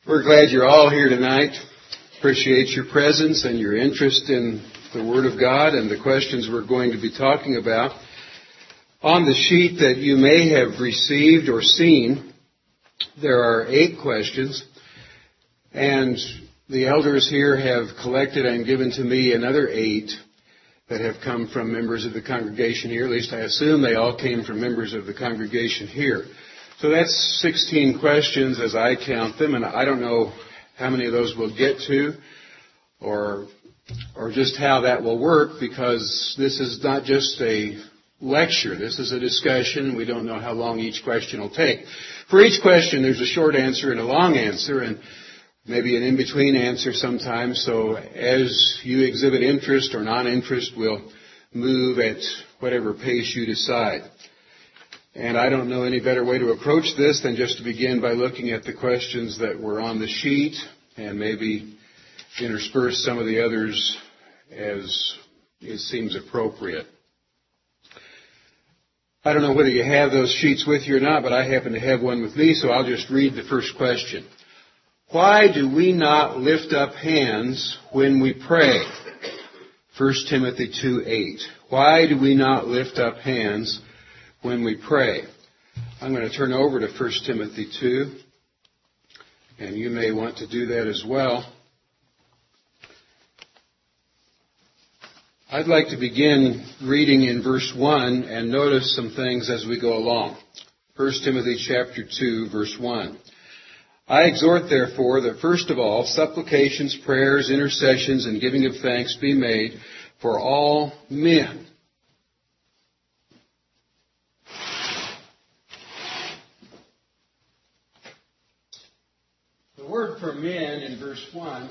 We're glad you're all here tonight. Appreciate your presence and your interest in the Word of God and the questions we're going to be talking about. On the sheet that you may have received or seen, there are 8 questions, and the elders here have collected and given to me another 8 that have come from members of the congregation here. At least I assume they all came from members of the congregation here. So that's 16 questions as I count them, and I don't know how many of those we'll get to or just how that will work, because this is not just a lecture. This is a discussion. We don't know how long each question will take. For each question, there's a short answer and a long answer, and maybe an in-between answer sometimes. So as you exhibit interest or non-interest, we'll move at whatever pace you decide. And I don't know any better way to approach this than just to begin by looking at the questions that were on the sheet and maybe intersperse some of the others as it seems appropriate. I don't know whether you have those sheets with you or not, but I happen to have one with me, so I'll just read the first question. Why do we not lift up hands when we pray? 1 Timothy 2:8. Why do we not lift up hands when we pray? I'm going to turn over to 1 Timothy 2, and you may want to do that as well. I'd like to begin reading in verse 1 and notice some things as we go along. 1 Timothy chapter 2, verse 1. I exhort, therefore, that first of all, supplications, prayers, intercessions, and giving of thanks be made for all men. The word for men in verse 1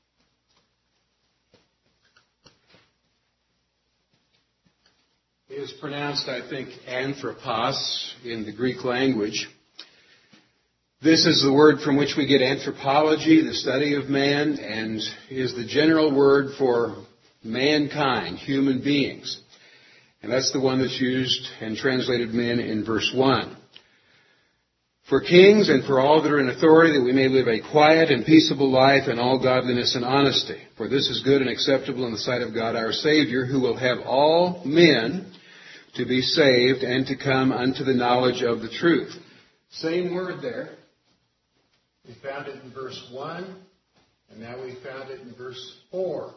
is pronounced, I think, anthropos in the Greek language. This is the word from which we get anthropology, the study of man, and is the general word for mankind, human beings. And that's the one that's used and translated men in verse 1. For kings and for all that are in authority, that we may live a quiet and peaceable life in all godliness and honesty. For this is good and acceptable in the sight of God our Savior, who will have all men to be saved and to come unto the knowledge of the truth. Same word there. We found it in verse 1, and now we found it in verse 4.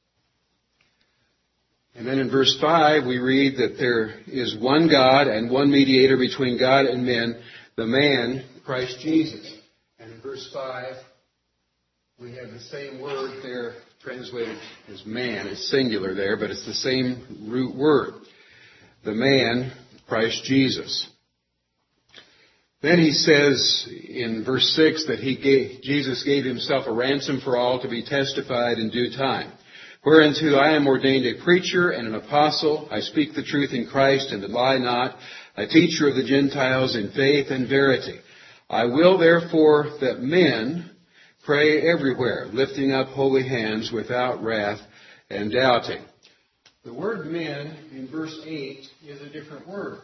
And then in verse 5, we read that there is one God and one mediator between God and men, the man, Christ Jesus. And in verse 5, we have the same word there translated as man. It's singular there, but it's the same root word. The man, Christ Jesus. Then he says in verse 6 that Jesus gave himself a ransom for all to be testified in due time. Whereunto I am ordained a preacher and an apostle. I speak the truth in Christ and lie not. A teacher of the Gentiles in faith and verity. I will therefore that men pray everywhere, lifting up holy hands without wrath and doubting. The word men in verse 8 is a different word,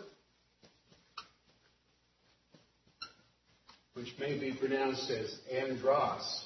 which may be pronounced as andros.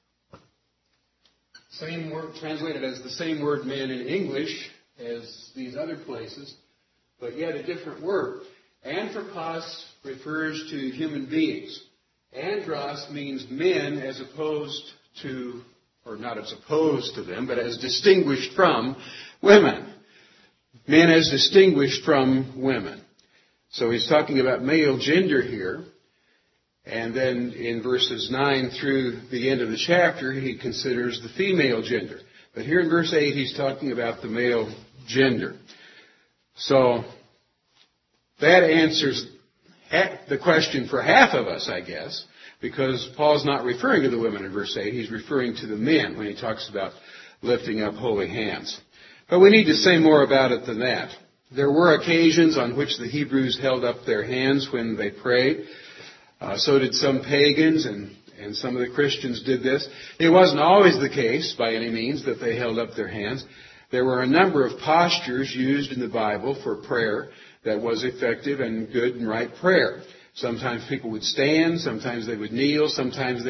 Same word, translated as the same word men in English as these other places, but yet a different word. Anthropos refers to human beings. Andros means men as opposed to, or not as opposed to them, but as distinguished from women. Men as distinguished from women. So he's talking about male gender here. And then in verses 9 through the end of the chapter, he considers the female gender. But here in verse 8, he's talking about the male gender. So that answers the question for half of us, I guess, because Paul's not referring to the women in verse 8. He's referring to the men when he talks about lifting up holy hands. But we need to say more about it than that. There were occasions on which the Hebrews held up their hands when they prayed. So did some pagans, and some of the Christians did this. It wasn't always the case, by any means, that they held up their hands. There were a number of postures used in the Bible for prayer that was effective and good and right prayer. Sometimes people would stand, sometimes they would kneel, sometimes they were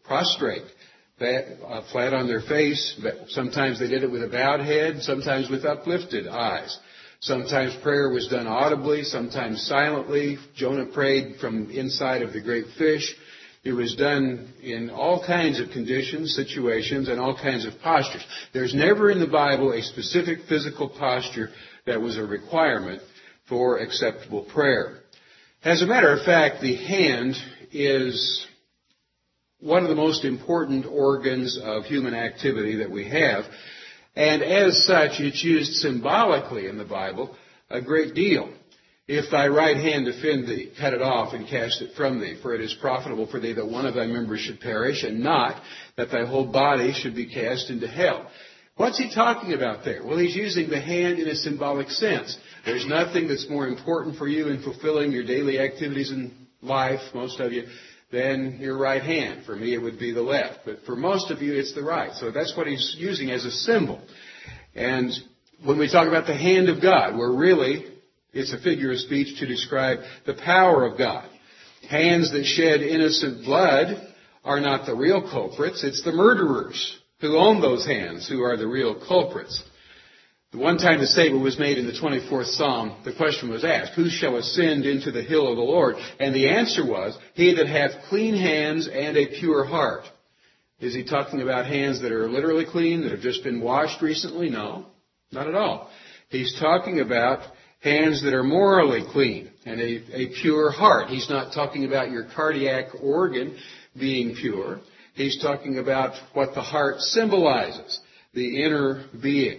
prostrate, flat on their face. Sometimes they did it with a bowed head, sometimes with uplifted eyes. Sometimes prayer was done audibly, sometimes silently. Jonah prayed from inside of the great fish. It was done in all kinds of conditions, situations, and all kinds of postures. There's never in the Bible a specific physical posture that was a requirement for acceptable prayer. As a matter of fact, the hand is one of the most important organs of human activity that we have. And as such, it's used symbolically in the Bible a great deal. If thy right hand offend thee, cut it off and cast it from thee, for it is profitable for thee that one of thy members should perish, and not that thy whole body should be cast into hell. What's he talking about there? Well, he's using the hand in a symbolic sense. There's nothing that's more important for you in fulfilling your daily activities in life, most of you, than your right hand. For me, it would be the left. But for most of you, it's the right. So that's what he's using as a symbol. And when we talk about the hand of God, it's a figure of speech to describe the power of God. Hands that shed innocent blood are not the real culprits. It's the murderers who own those hands who are the real culprits. The one time the statement was made in the 24th Psalm, the question was asked, who shall ascend into the hill of the Lord? And the answer was, he that hath clean hands and a pure heart. Is he talking about hands that are literally clean, that have just been washed recently? No, not at all. He's talking about hands that are morally clean and a pure heart. He's not talking about your cardiac organ being pure. He's talking about what the heart symbolizes, the inner being.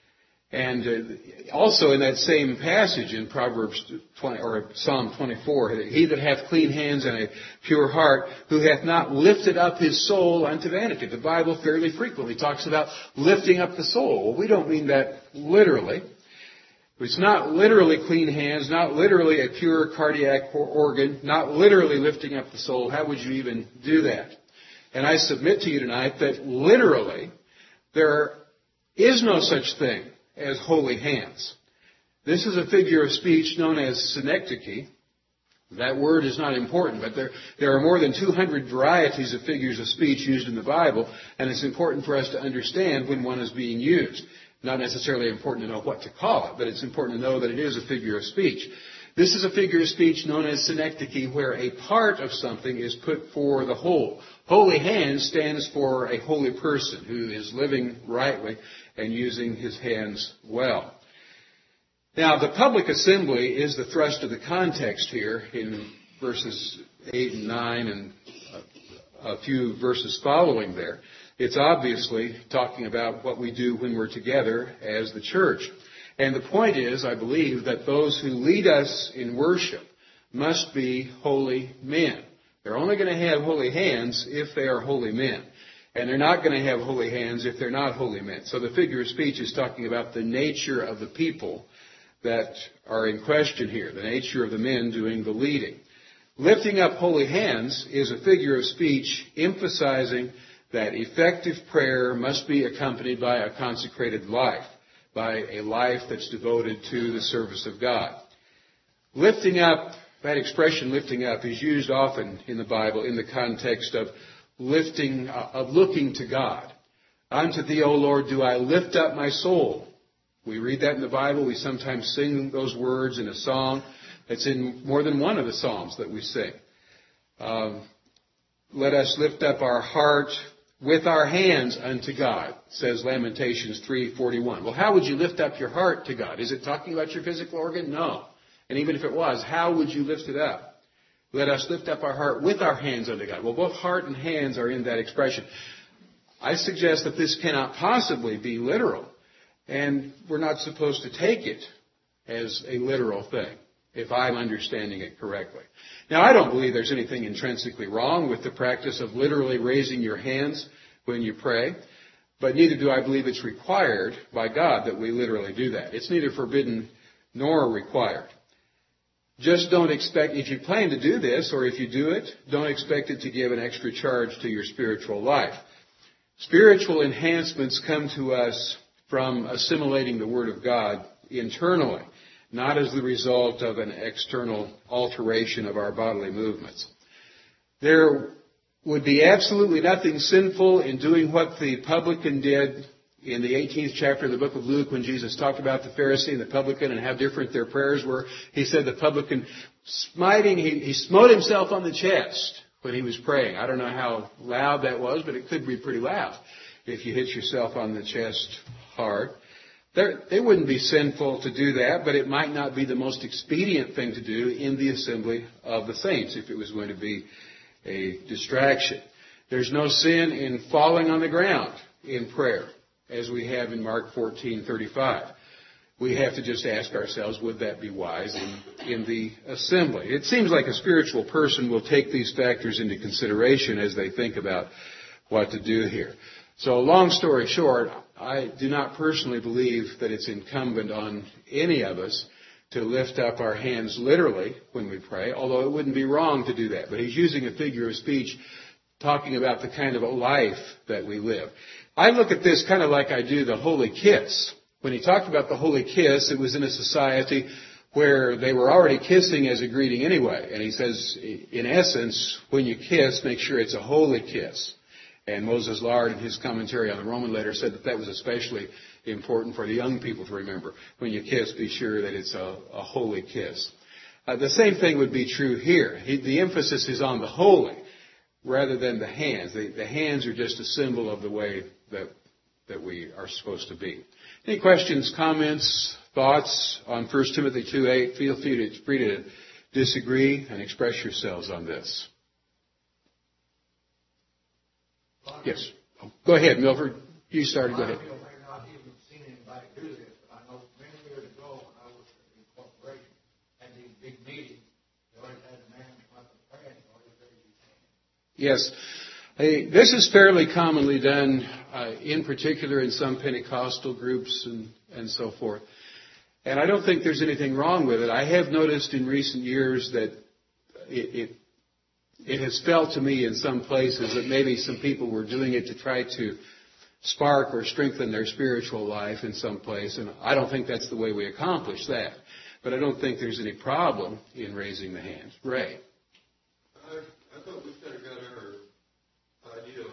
And also in that same passage in Proverbs 20, or Psalm 24, he that hath clean hands and a pure heart, who hath not lifted up his soul unto vanity. The Bible fairly frequently talks about lifting up the soul. Well, we don't mean that literally. It's not literally clean hands, not literally a pure cardiac organ, not literally lifting up the soul. How would you even do that? And I submit to you tonight that literally there is no such thing as holy hands. This is a figure of speech known as synecdoche. That word is not important, but there are more than 200 varieties of figures of speech used in the Bible, and it's important for us to understand when one is being used. Not necessarily important to know what to call it, but it's important to know that it is a figure of speech. This is a figure of speech known as synecdoche, where a part of something is put for the whole. Holy hands stands for a holy person who is living rightly and using his hands well. Now, the public assembly is the thrust of the context here in verses 8 and 9 and a few verses following there. It's obviously talking about what we do when we're together as the church. And the point is, I believe, that those who lead us in worship must be holy men. They're only going to have holy hands if they are holy men. And they're not going to have holy hands if they're not holy men. So the figure of speech is talking about the nature of the people that are in question here, the nature of the men doing the leading. Lifting up holy hands is a figure of speech emphasizing that effective prayer must be accompanied by a consecrated life, by a life that's devoted to the service of God. Lifting up, that expression lifting up, is used often in the Bible in the context of looking to God. Unto thee, O Lord, do I lift up my soul. We read that in the Bible. We sometimes sing those words in a song. It's in more than one of the psalms that we sing. Let us lift up our heart with our hands unto God, says Lamentations 3:41. Well, how would you lift up your heart to God? Is it talking about your physical organ? No. And even if it was, how would you lift it up? Let us lift up our heart with our hands unto God. Well, both heart and hands are in that expression. I suggest that this cannot possibly be literal, and we're not supposed to take it as a literal thing, if I'm understanding it correctly. Now, I don't believe there's anything intrinsically wrong with the practice of literally raising your hands when you pray, but neither do I believe it's required by God that we literally do that. It's neither forbidden nor required. Just don't expect, if you plan to do this, or if you do it, don't expect it to give an extra charge to your spiritual life. Spiritual enhancements come to us from assimilating the Word of God internally, not as the result of an external alteration of our bodily movements. There would be absolutely nothing sinful in doing what the publican did in the 18th chapter of the book of Luke when Jesus talked about the Pharisee and the publican and how different their prayers were. He said the publican he smote himself on the chest when he was praying. I don't know how loud that was, but it could be pretty loud if you hit yourself on the chest hard. It wouldn't be sinful to do that, but it might not be the most expedient thing to do in the assembly of the saints if it was going to be a distraction. There's no sin in falling on the ground in prayer, as we have in Mark 14:35. We have to just ask ourselves, would that be wise in the assembly? It seems like a spiritual person will take these factors into consideration as they think about what to do here. So long story short, I do not personally believe that it's incumbent on any of us to lift up our hands literally when we pray, although it wouldn't be wrong to do that. But he's using a figure of speech talking about the kind of a life that we live. I look at this kind of like I do the holy kiss. When he talked about the holy kiss, it was in a society where they were already kissing as a greeting anyway. And he says, in essence, when you kiss, make sure it's a holy kiss. And Moses Lard, in his commentary on the Roman letter, said that was especially important for the young people to remember. When you kiss, be sure that it's a holy kiss. The same thing would be true here. The emphasis is on the holy rather than the hands. The hands are just a symbol of the way that we are supposed to be. Any questions, comments, thoughts on 1 Timothy 2:8? Feel free to disagree and express yourselves on this. Yes. Go ahead, Milford. You started. Go ahead. I may not even seen anybody do this, but I know many years ago when I was in the corporation and these big meetings, they always had a man come up and pray and always raise his hand. Yes. This is fairly commonly done, in particular in some Pentecostal groups and so forth. And I don't think there's anything wrong with it. I have noticed in recent years that it has felt to me in some places that maybe some people were doing it to try to spark or strengthen their spiritual life in some place. And I don't think that's the way we accomplish that. But I don't think there's any problem in raising the hands. Ray. I thought we kind of got our idea of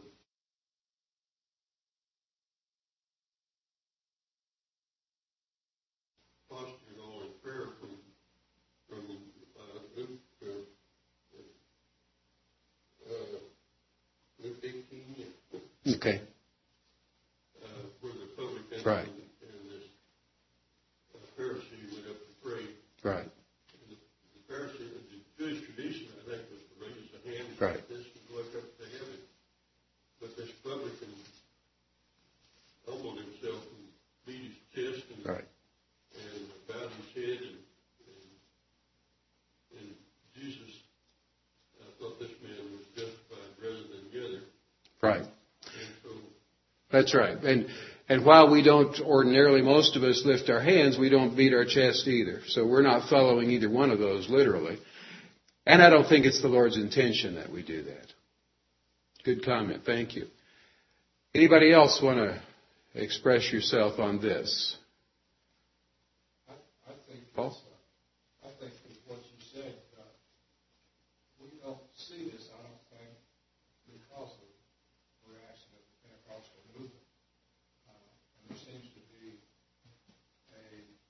posture all in prayer from Luke 18. Okay. Where the publican Right. and this Pharisee went up to pray. Right. And the Pharisee, the Jewish tradition, I think, was to raise the hand Right. like this and look up to heaven. But this publican humbled himself and beat his chest and bowed his head. And Jesus, I thought this man was justified rather than the other. Right. And so, That's right. And while we don't ordinarily, most of us lift our hands, we don't beat our chest either. So we're not following either one of those literally. And I don't think it's the Lord's intention that we do that. Good comment. Thank you. Anybody else want to express yourself on this? I think Paul? I think with what you said, we don't see this, I don't think, because of the reaction of the Pentecostal movement. And there seems to be I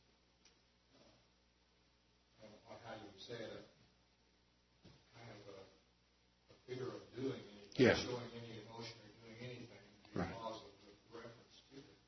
don't know how you would say it, kind of a fear of doing anything, showing any emotion or doing anything because of the reference to the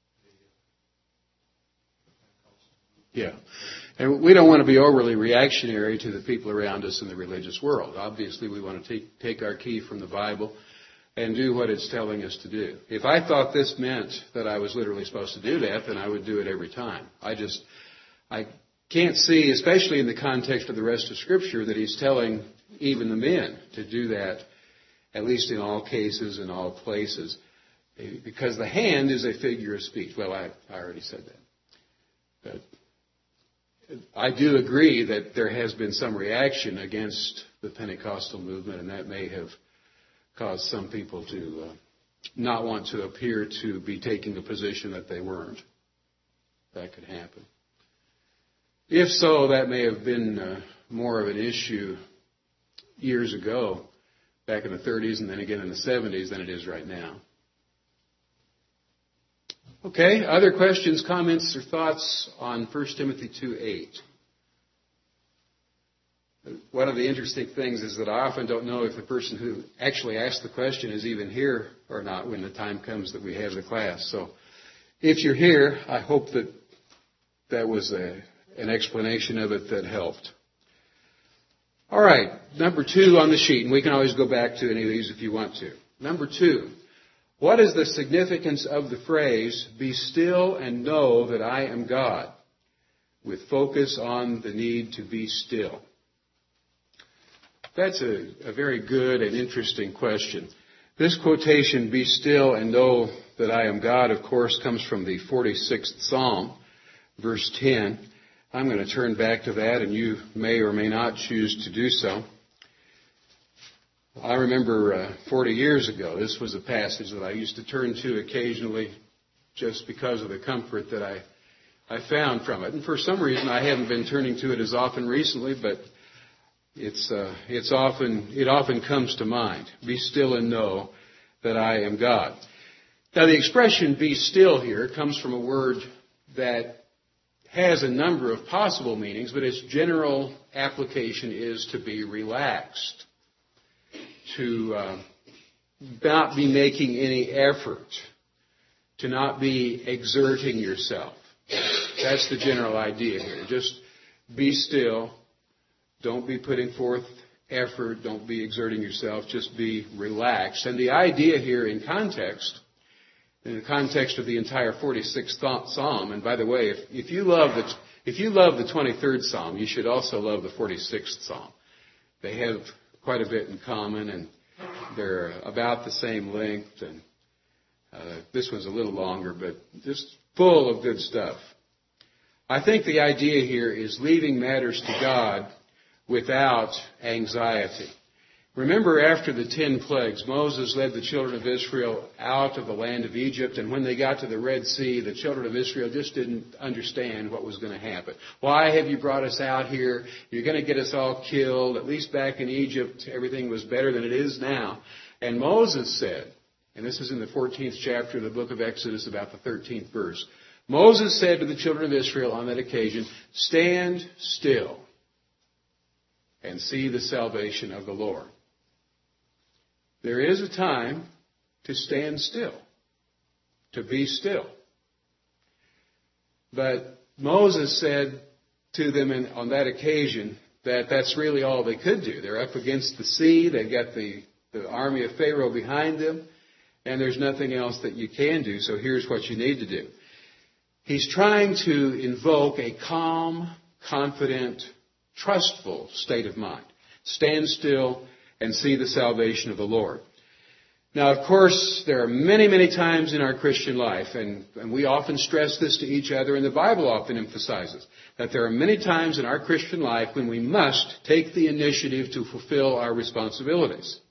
Pentecostal movement. Yeah. And we don't want to be overly reactionary to the people around us in the religious world. Obviously, we want to take our key from the Bible and do what it's telling us to do. If I thought this meant that I was literally supposed to do that, then I would do it every time. I can't see, especially in the context of the rest of Scripture, that he's telling even the men to do that, at least in all cases, in all places. Because the hand is a figure of speech. Well, I already said that. But I do agree that there has been some reaction against the Pentecostal movement, and that may have caused some people to not want to appear to be taking a position that they weren't. That could happen. If so, that may have been more of an issue years ago. back in the 30s and then again in the 70s than it is right now. Okay, other questions, comments, or thoughts on 1 Timothy 2:8? One of the interesting things is that I often don't know if the person who actually asked the question is even here or not when the time comes that we have the class. So if you're here, I hope that that was an explanation of it that helped. All right, number 2 on the sheet, and we can always go back to any of these if you want to. Number 2, what is the significance of the phrase, "Be still and know that I am God," with focus on the need to be still? That's a very good and interesting question. This quotation, "Be still and know that I am God," of course, comes from the 46th Psalm, verse 10. I'm going to turn back to that, and you may or may not choose to do so. I remember 40 years ago, this was a passage that I used to turn to occasionally just because of the comfort that I found from it. And for some reason, I haven't been turning to it as often recently, but it often comes to mind. Be still and know that I am God. Now, the expression "be still" here comes from a word that has a number of possible meanings, but its general application is to be relaxed, to not be making any effort, to not be exerting yourself. That's the general idea here. Just be still. Don't be putting forth effort. Don't be exerting yourself. Just be relaxed. And the idea here in the context of the entire 46th Psalm, and by the way, if you love the 23rd Psalm, you should also love the 46th Psalm. They have quite a bit in common, and they're about the same length, and this one's a little longer, but just full of good stuff. I think the idea here is leaving matters to God without anxiety. Remember, after the 10 plagues, Moses led the children of Israel out of the land of Egypt, and when they got to the Red Sea, the children of Israel just didn't understand what was going to happen. Why have you brought us out here? You're going to get us all killed. At least back in Egypt, everything was better than it is now. And Moses said, and this is in the 14th chapter of the book of Exodus, about the 13th verse, Moses said to the children of Israel on that occasion, "Stand still and see the salvation of the Lord." There is a time to stand still, to be still. But Moses said to them on that occasion that that's really all they could do. They're up against the sea. They've got the army of Pharaoh behind them, and there's nothing else that you can do. So here's what you need to do. He's trying to invoke a calm, confident, trustful state of mind. Stand still and see the salvation of the Lord. Now, of course, there are many, many times in our Christian life, and we often stress this to each other, and the Bible often emphasizes that there are many times in our Christian life when we must take the initiative to fulfill our responsibilities.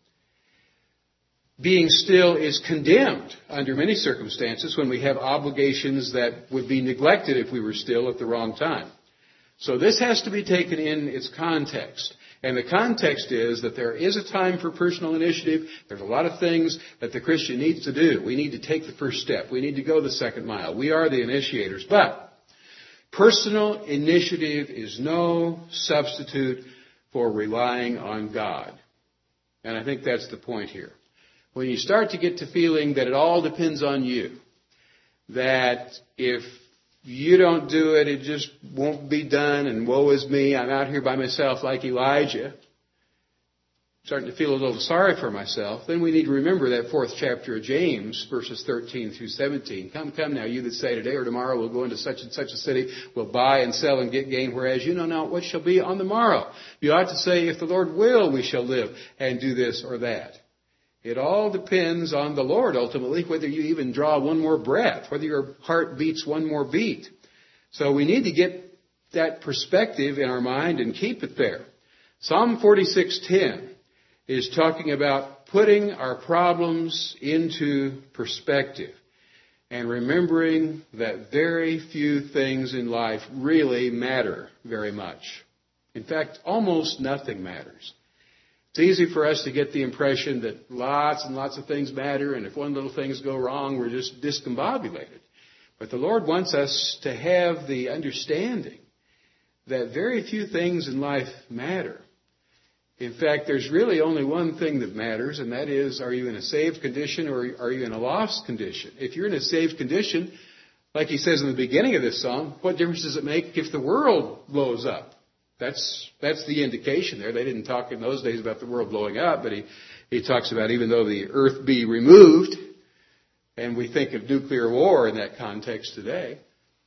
Being still is condemned under many circumstances when we have obligations that would be neglected if we were still at the wrong time. So this has to be taken in its context. And the context is that there is a time for personal initiative. There's a lot of things that the Christian needs to do. We need to take the first step. We need to go the second mile. We are the initiators. But personal initiative is no substitute for relying on God. And I think that's the point here. When you start to get to feeling that it all depends on you, that if you don't do it, it just won't be done, and woe is me, I'm out here by myself like Elijah, starting to feel a little sorry for myself, then we need to remember that 4th chapter of James, verses 13 through 17. Come now, you that say today or tomorrow we'll go into such and such a city, we'll buy and sell and get gain, whereas you know not what shall be on the morrow. You ought to say, if the Lord will, we shall live and do this or that. It all depends on the Lord, ultimately, whether you even draw one more breath, whether your heart beats one more beat. So we need to get that perspective in our mind and keep it there. Psalm 46:10 is talking about putting our problems into perspective and remembering that very few things in life really matter very much. In fact, almost nothing matters. It's easy for us to get the impression that lots and lots of things matter, and if one little things go wrong, we're just discombobulated. But the Lord wants us to have the understanding that very few things in life matter. In fact, there's really only one thing that matters, and that is, are you in a saved condition or are you in a lost condition? If you're in a saved condition, like he says in the beginning of this psalm, what difference does it make if the world blows up? That's the indication there. They didn't talk in those days about the world blowing up, but he talks about even though the earth be removed, and we think of nuclear war in that context today.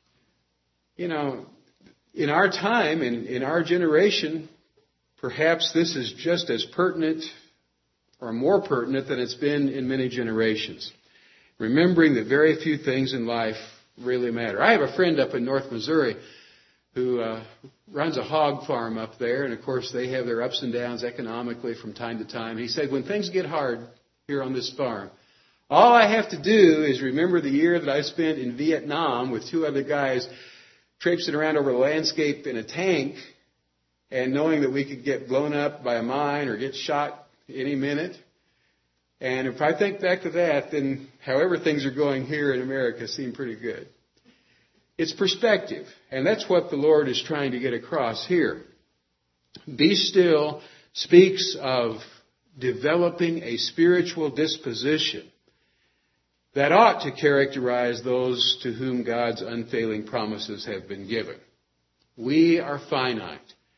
You know, in our time, in our generation, perhaps this is just as pertinent or more pertinent than it's been in many generations. Remembering that very few things in life really matter. I have a friend up in North Missouri who runs a hog farm up there, and of course they have their ups and downs economically from time to time. He said, when things get hard here on this farm, all I have to do is remember the year that I spent in Vietnam with 2 other guys traipsing around over the landscape in a tank and knowing that we could get blown up by a mine or get shot any minute. And if I think back to that, then however things are going here in America seem pretty good. It's perspective, and that's what the Lord is trying to get across here. Be still speaks of developing a spiritual disposition that ought to characterize those to whom God's unfailing promises have been given. We are finite.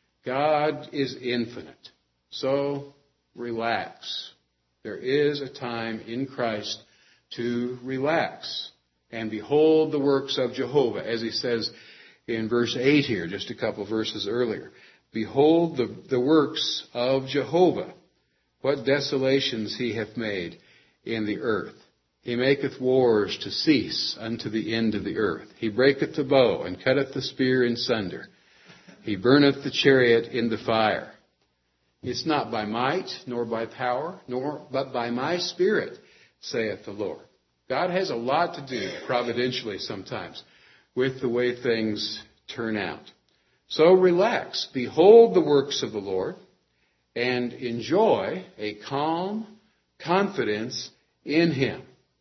God is infinite. So relax. There is a time in Christ to relax and behold the works of Jehovah, as he says in verse 8 here, just a couple verses earlier. Behold the works of Jehovah, what desolations he hath made in the earth. He maketh wars to cease unto the end of the earth. He breaketh the bow and cutteth the spear in sunder. He burneth the chariot in the fire. It's not by might, nor by power, but by my Spirit, saith the Lord. God has a lot to do, providentially sometimes, with the way things turn out. So relax, behold the works of the Lord, and enjoy a calm confidence in Him.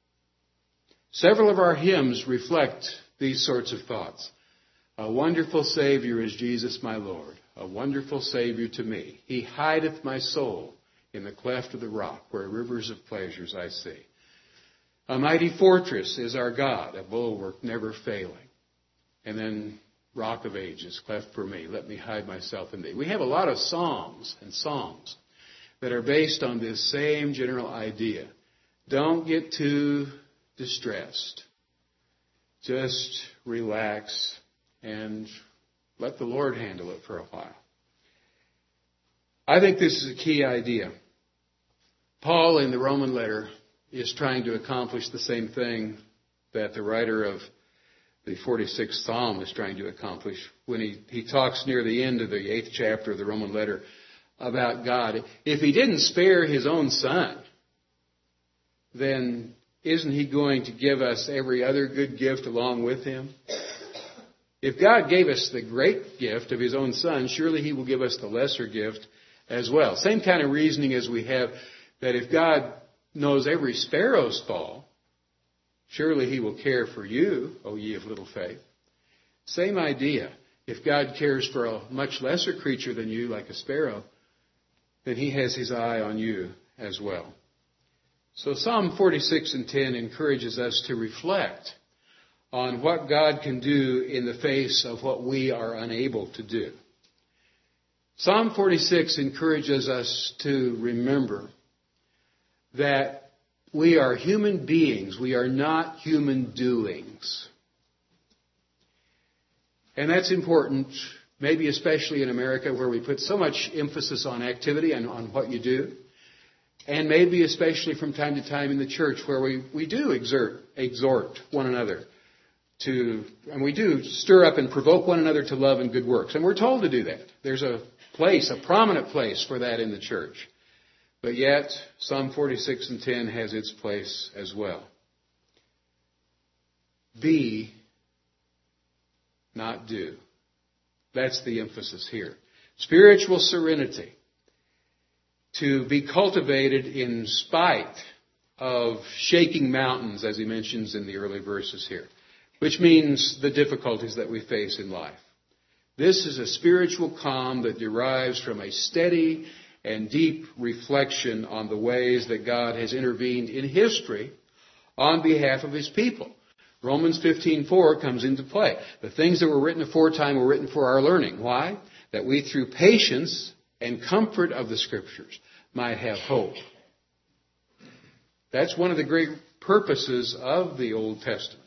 Several of our hymns reflect these sorts of thoughts. A wonderful Savior is Jesus my Lord, a wonderful Savior to me. He hideth my soul in the cleft of the rock, where rivers of pleasures I see. A mighty fortress is our God, a bulwark never failing. And then, Rock of Ages, cleft for me, let me hide myself in thee. We have a lot of songs and psalms that are based on this same general idea. Don't get too distressed. Just relax and let the Lord handle it for a while. I think this is a key idea. Paul in the Roman letter is trying to accomplish the same thing that the writer of the 46th Psalm is trying to accomplish when he talks near the end of the 8th chapter of the Roman letter about God. If he didn't spare his own son, then isn't he going to give us every other good gift along with him? If God gave us the great gift of his own son, surely he will give us the lesser gift as well. Same kind of reasoning as we have that if God knows every sparrow's fall, surely he will care for you, O ye of little faith. Same idea. If God cares for a much lesser creature than you, like a sparrow, then he has his eye on you as well. So Psalm 46 and 10 encourages us to reflect on what God can do in the face of what we are unable to do. Psalm 46 encourages us to remember that we are human beings. We are not human doings. And that's important, maybe especially in America where we put so much emphasis on activity and on what you do. And maybe especially from time to time in the church where we do exhort one another and we do stir up and provoke one another to love and good works. And we're told to do that. There's a prominent place for that in the church. But yet, Psalm 46 and 10 has its place as well. Be, not do. That's the emphasis here. Spiritual serenity. to be cultivated in spite of shaking mountains, as he mentions in the early verses here, which means the difficulties that we face in life. This is a spiritual calm that derives from a steady and deep reflection on the ways that God has intervened in history on behalf of his people. Romans 15:4 comes into play. The things that were written aforetime were written for our learning. Why? That we through patience and comfort of the Scriptures might have hope. That's one of the great purposes of the Old Testament,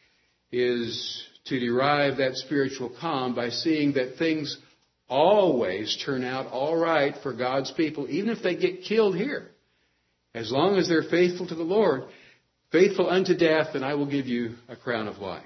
is to derive that spiritual calm by seeing that things always turn out all right for God's people, even if they get killed here. As long as they're faithful to the Lord, faithful unto death, and I will give you a crown of life.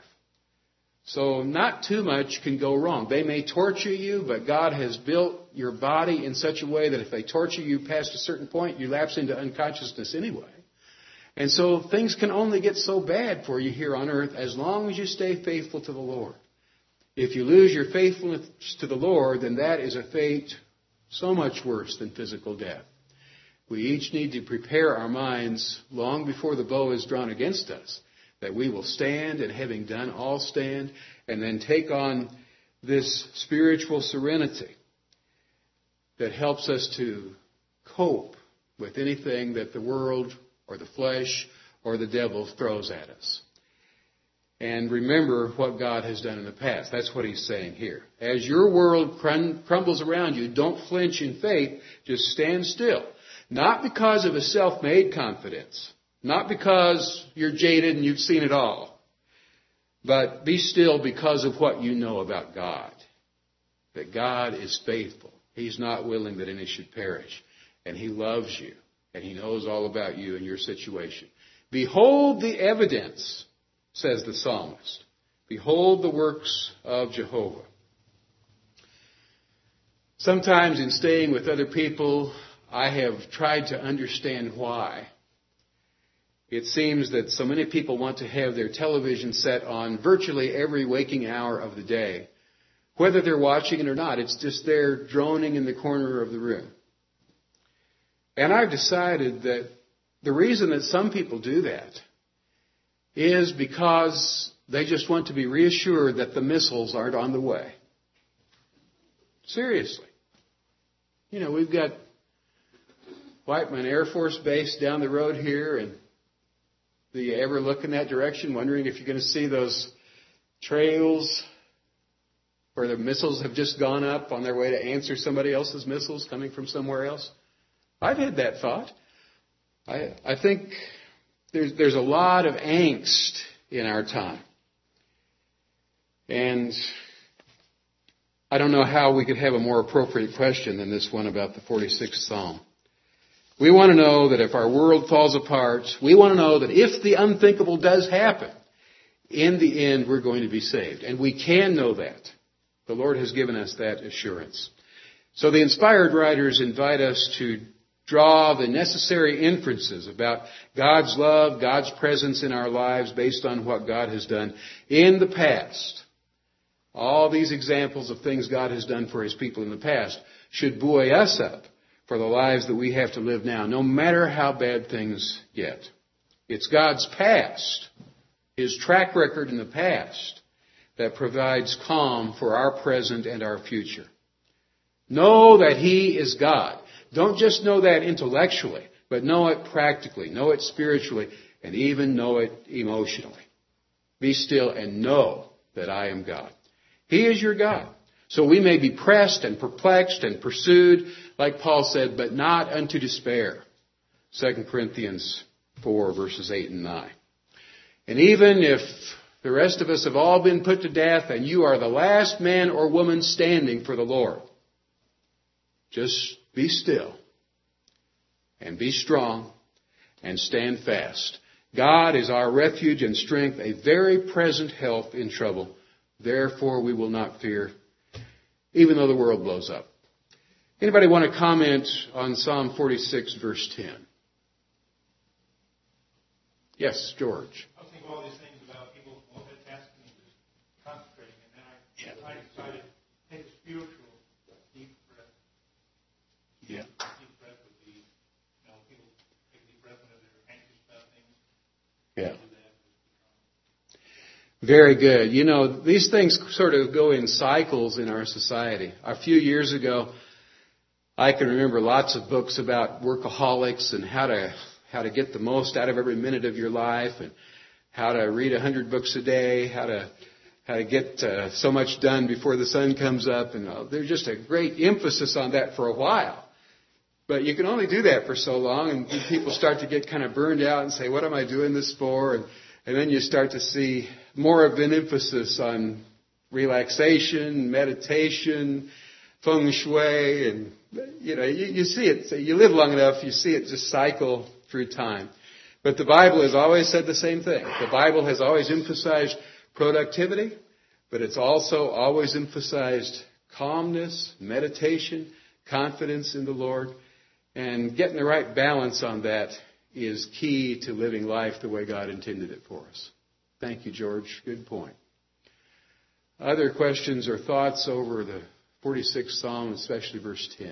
So not too much can go wrong. They may torture you, but God has built your body in such a way that if they torture you past a certain point, you lapse into unconsciousness anyway. And so things can only get so bad for you here on earth as long as you stay faithful to the Lord. If you lose your faithfulness to the Lord, then that is a fate so much worse than physical death. We each need to prepare our minds long before the bow is drawn against us, that we will stand, and having done all stand, and then take on this spiritual serenity that helps us to cope with anything that the world or the flesh or the devil throws at us. And remember what God has done in the past. That's what he's saying here. As your world crumbles around you, don't flinch in faith, just stand still. Not because of a self-made confidence, not because you're jaded and you've seen it all, but be still because of what you know about God, that God is faithful. He's not willing that any should perish, and he loves you, and he knows all about you and your situation. Behold the evidence, says the psalmist. Behold the works of Jehovah. Sometimes in staying with other people, I have tried to understand why. It seems that so many people want to have their television set on virtually every waking hour of the day. Whether they're watching it or not, it's just there droning in the corner of the room. And I've decided that the reason that some people do that is because they just want to be reassured that the missiles aren't on the way. Seriously. You know, we've got Whiteman Air Force Base down the road here, and do you ever look in that direction wondering if you're going to see those trails where the missiles have just gone up on their way to answer somebody else's missiles coming from somewhere else? I've had that thought. I think there's a lot of angst in our time. And I don't know how we could have a more appropriate question than this one about the 46th Psalm. We want to know that if our world falls apart, we want to know that if the unthinkable does happen, in the end we're going to be saved. And we can know that. The Lord has given us that assurance. So the inspired writers invite us to draw the necessary inferences about God's love, God's presence in our lives based on what God has done in the past. All these examples of things God has done for his people in the past should buoy us up for the lives that we have to live now, no matter how bad things get. It's God's past, his track record in the past, that provides calm for our present and our future. Know that he is God. Don't just know that intellectually, but know it practically, know it spiritually, and even know it emotionally. Be still and know that I am God. He is your God. So we may be pressed and perplexed and pursued, like Paul said, but not unto despair. 2 Corinthians 4, verses 8 and 9. And even if the rest of us have all been put to death and you are the last man or woman standing for the Lord, just be still and be strong and stand fast. God is our refuge and strength, a very present help in trouble. Therefore we will not fear, even though the world blows up. Anybody want to comment on Psalm 46, verse 10? Yes, George. I think all these things about people multitasking and just concentrating, and then I decided to take a spiritual deep breath. Yeah. Deep breath would be Very good. You know, these things sort of go in cycles in our society. A few years ago, I can remember lots of books about workaholics and how to get the most out of every minute of your life, and how to read 100 books a day, how to get so much done before the sun comes up, and there's just a great emphasis on that for a while. But you can only do that for so long, and people start to get kind of burned out and say, what am I doing this for? And then you start to see more of an emphasis on relaxation, meditation, feng shui, and you see it. So you live long enough, you see it just cycle through time. But the Bible has always said the same thing. The Bible has always emphasized productivity, but it's also always emphasized calmness, meditation, confidence in the Lord, and getting the right balance on that is key to living life the way God intended it for us. Thank you, George. Good point. Other questions or thoughts over the 46th Psalm, especially verse 10?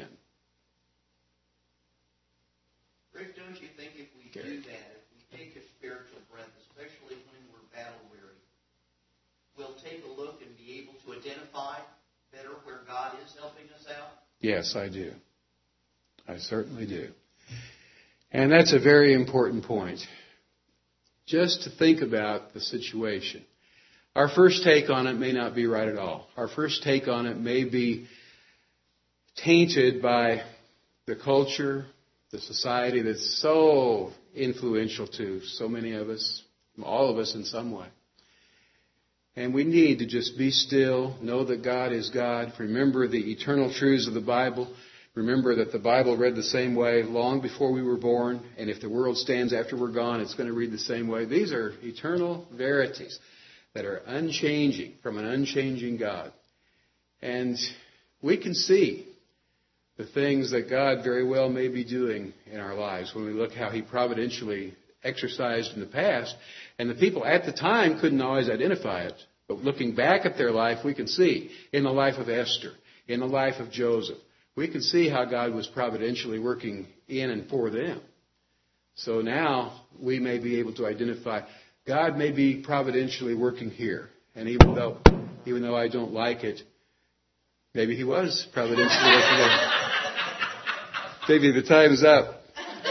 Rick, don't you think if we do that, if we take a spiritual breath, especially when we're battle weary, we'll take a look and be able to identify better where God is helping us out? Yes, I do. I certainly do. And that's a very important point. Just to think about the situation. Our first take on it may not be right at all. Our first take on it may be tainted by the culture, the society that's so influential to so many of us, all of us in some way. And we need to just be still, know that God is God, remember the eternal truths of the Bible, remember that the Bible read the same way long before we were born, and if the world stands after we're gone, it's going to read the same way. These are eternal verities that are unchanging from an unchanging God. And we can see the things that God very well may be doing in our lives when we look how He providentially exercised in the past. And the people at the time couldn't always identify it. But looking back at their life, we can see in the life of Esther, in the life of Joseph, we can see how God was providentially working in and for them. So now we may be able to identify God may be providentially working here. And even though I don't like it, maybe He was providentially working there. Maybe the time's up.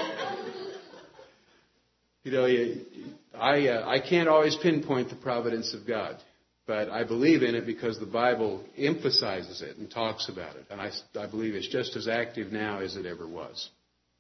I can't always pinpoint the providence of God, but I believe in it because the Bible emphasizes it and talks about it. And I believe it's just as active now as it ever was.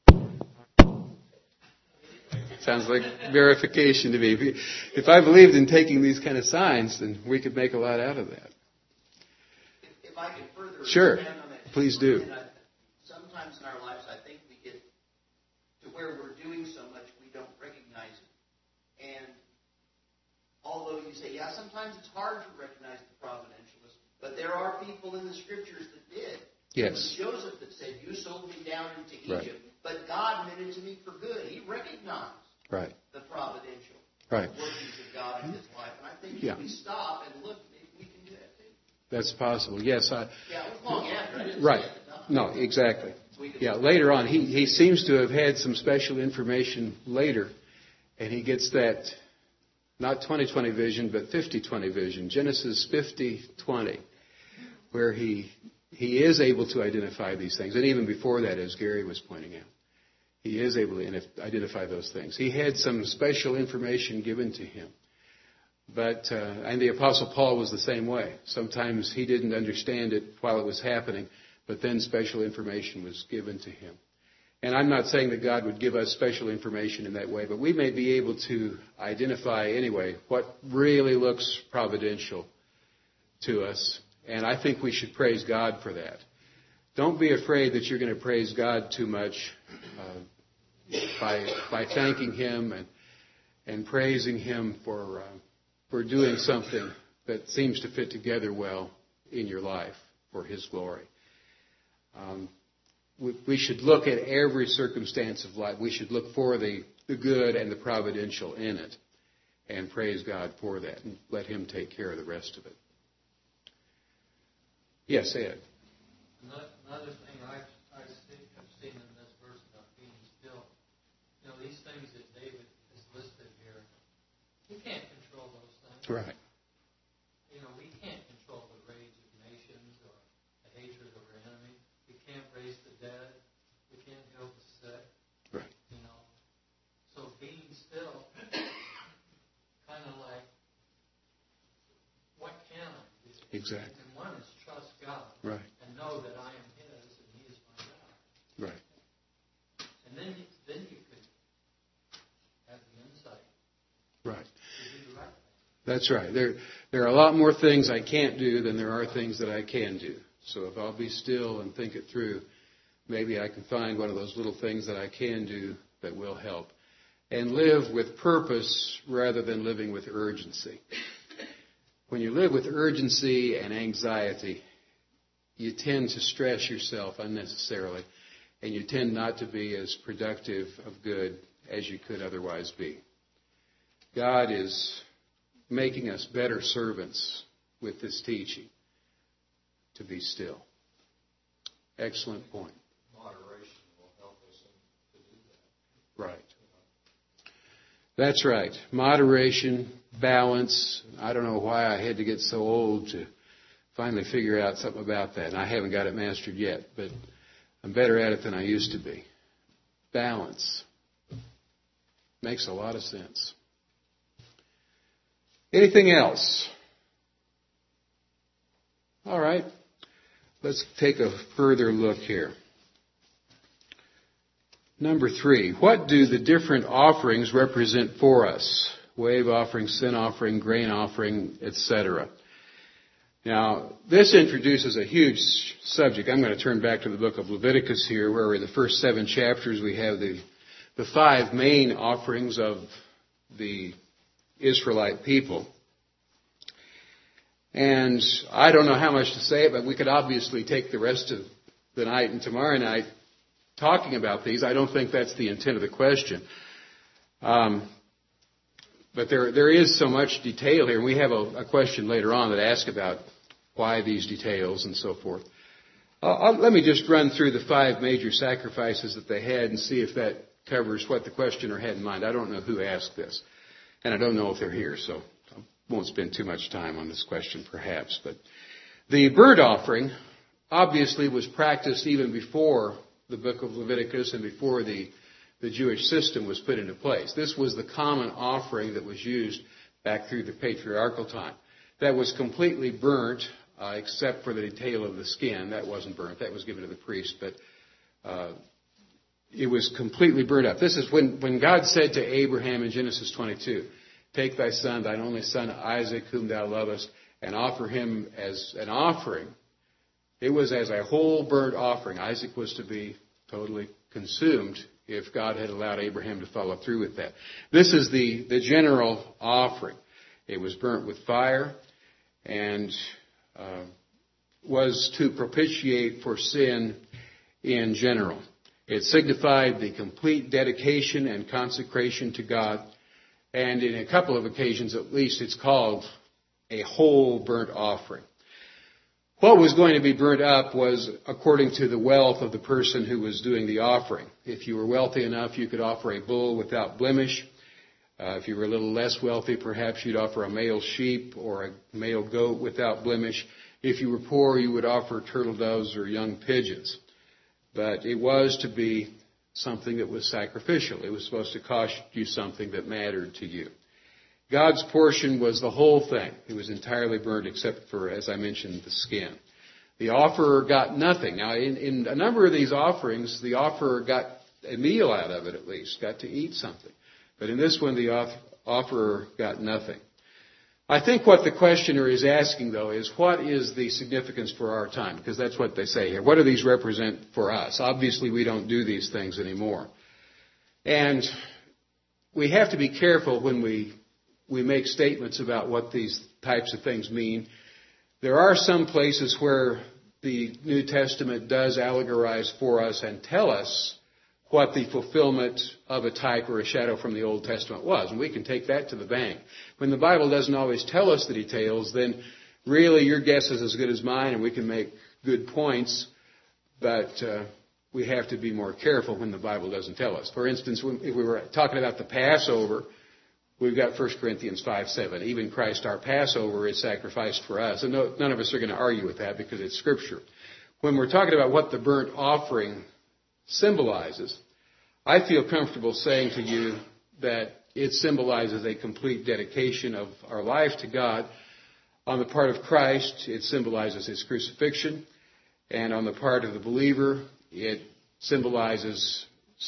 Sounds like verification to me. If I believed in taking these kind of signs, then we could make a lot out of that. If I could further expand on that. Please do. Sometimes in our lives, I think we get to where we're doing so much we don't recognize it. And although you say, sometimes it's hard to recognize the providentialist, but there are people in the Scriptures that did. Yes. It was Joseph that said, you sold me down into Egypt, right. But God meant it to me for good. He recognized right. the providential right. workings of God in his life. And I think if we stop and look, maybe we can do that too. That's possible. Yes. It was long after. I didn't right. say it at the time. No, exactly. Later on, he seems to have had some special information later, and he gets that, not 20/20 vision, but 50/20 vision, Genesis 50:20, where he is able to identify these things. And even before that, as Gary was pointing out, he is able to identify those things. He had some special information given to him. But, and the Apostle Paul was the same way. Sometimes he didn't understand it while it was happening, but then special information was given to him. And I'm not saying that God would give us special information in that way, but we may be able to identify anyway what really looks providential to us. And I think we should praise God for that. Don't be afraid that you're going to praise God too much by thanking Him and praising Him for doing something that seems to fit together well in your life for His glory. We should look at every circumstance of life. We should look for the good and the providential in it and praise God for that and let Him take care of the rest of it. Yes, Ed. Another thing I've seen in this verse about being still, these things that David has listed here, he can't control those things. Right. still, kind of like, what can I do? Exactly. And one is trust God. Right. And know that I am His and He is my God. Right. And then you could have the insight Right. to do the right thing. That's right. There are a lot more things I can't do than there are things that I can do. So if I'll be still and think it through, maybe I can find one of those little things that I can do that will help. And live with purpose rather than living with urgency. When you live with urgency and anxiety, you tend to stress yourself unnecessarily, and you tend not to be as productive of good as you could otherwise be. God is making us better servants with this teaching, to be still. Excellent point. Moderation will help us to do that. Right. That's right. Moderation, balance. I don't know why I had to get so old to finally figure out something about that. And I haven't got it mastered yet, but I'm better at it than I used to be. Balance. Makes a lot of sense. Anything else? All right. Let's take a further look here. Number 3, what do the different offerings represent for us? Wave offering, sin offering, grain offering, etc. Now, this introduces a huge subject. I'm going to turn back to the book of Leviticus here, where in the first 7 chapters we have the 5 main offerings of the Israelite people. And I don't know how much to say, but we could obviously take the rest of the night and tomorrow night talking about these. I don't think that's the intent of the question. But there is so much detail here. And we have a question later on that asks about why these details and so forth. Let me just run through the 5 major sacrifices that they had and see if that covers what the questioner had in mind. I don't know who asked this, and I don't know if they're here, so I won't spend too much time on this question perhaps. But the burnt offering obviously was practiced even before the book of Leviticus and before the Jewish system was put into place. This was the common offering that was used back through the patriarchal time. That was completely burnt, except for the detail of the skin. That wasn't burnt. That was given to the priest, but it was completely burnt up. This is when God said to Abraham in Genesis 22, take thy son, thine only son Isaac, whom thou lovest, and offer him as an offering. It was as a whole burnt offering. Isaac was to be totally consumed if God had allowed Abraham to follow through with that. This is the general offering. It was burnt with fire and was to propitiate for sin in general. It signified the complete dedication and consecration to God, and in a couple of occasions at least it's called a whole burnt offering. What was going to be burnt up was according to the wealth of the person who was doing the offering. If you were wealthy enough, you could offer a bull without blemish. If you were a little less wealthy, perhaps you'd offer a male sheep or a male goat without blemish. If you were poor, you would offer turtle doves or young pigeons. But it was to be something that was sacrificial. It was supposed to cost you something that mattered to you. God's portion was the whole thing. It was entirely burnt except for, as I mentioned, the skin. The offerer got nothing. Now, in a number of these offerings, the offerer got a meal out of it at least, got to eat something. But in this one, the offerer got nothing. I think what the questioner is asking, though, is what is the significance for our time? Because that's what they say here. What do these represent for us? Obviously, we don't do these things anymore. And we have to be careful when we make statements about what these types of things mean. There are some places where the New Testament does allegorize for us and tell us what the fulfillment of a type or a shadow from the Old Testament was. And we can take that to the bank. When the Bible doesn't always tell us the details, then really your guess is as good as mine and we can make good points, but we have to be more careful when the Bible doesn't tell us. For instance, if we were talking about the Passover, we've got 1 Corinthians 5:7. Even Christ, our Passover, is sacrificed for us. And none of us are going to argue with that because it's Scripture. When we're talking about what the burnt offering symbolizes, I feel comfortable saying to you that it symbolizes a complete dedication of our life to God. On the part of Christ, it symbolizes His crucifixion. And on the part of the believer, it symbolizes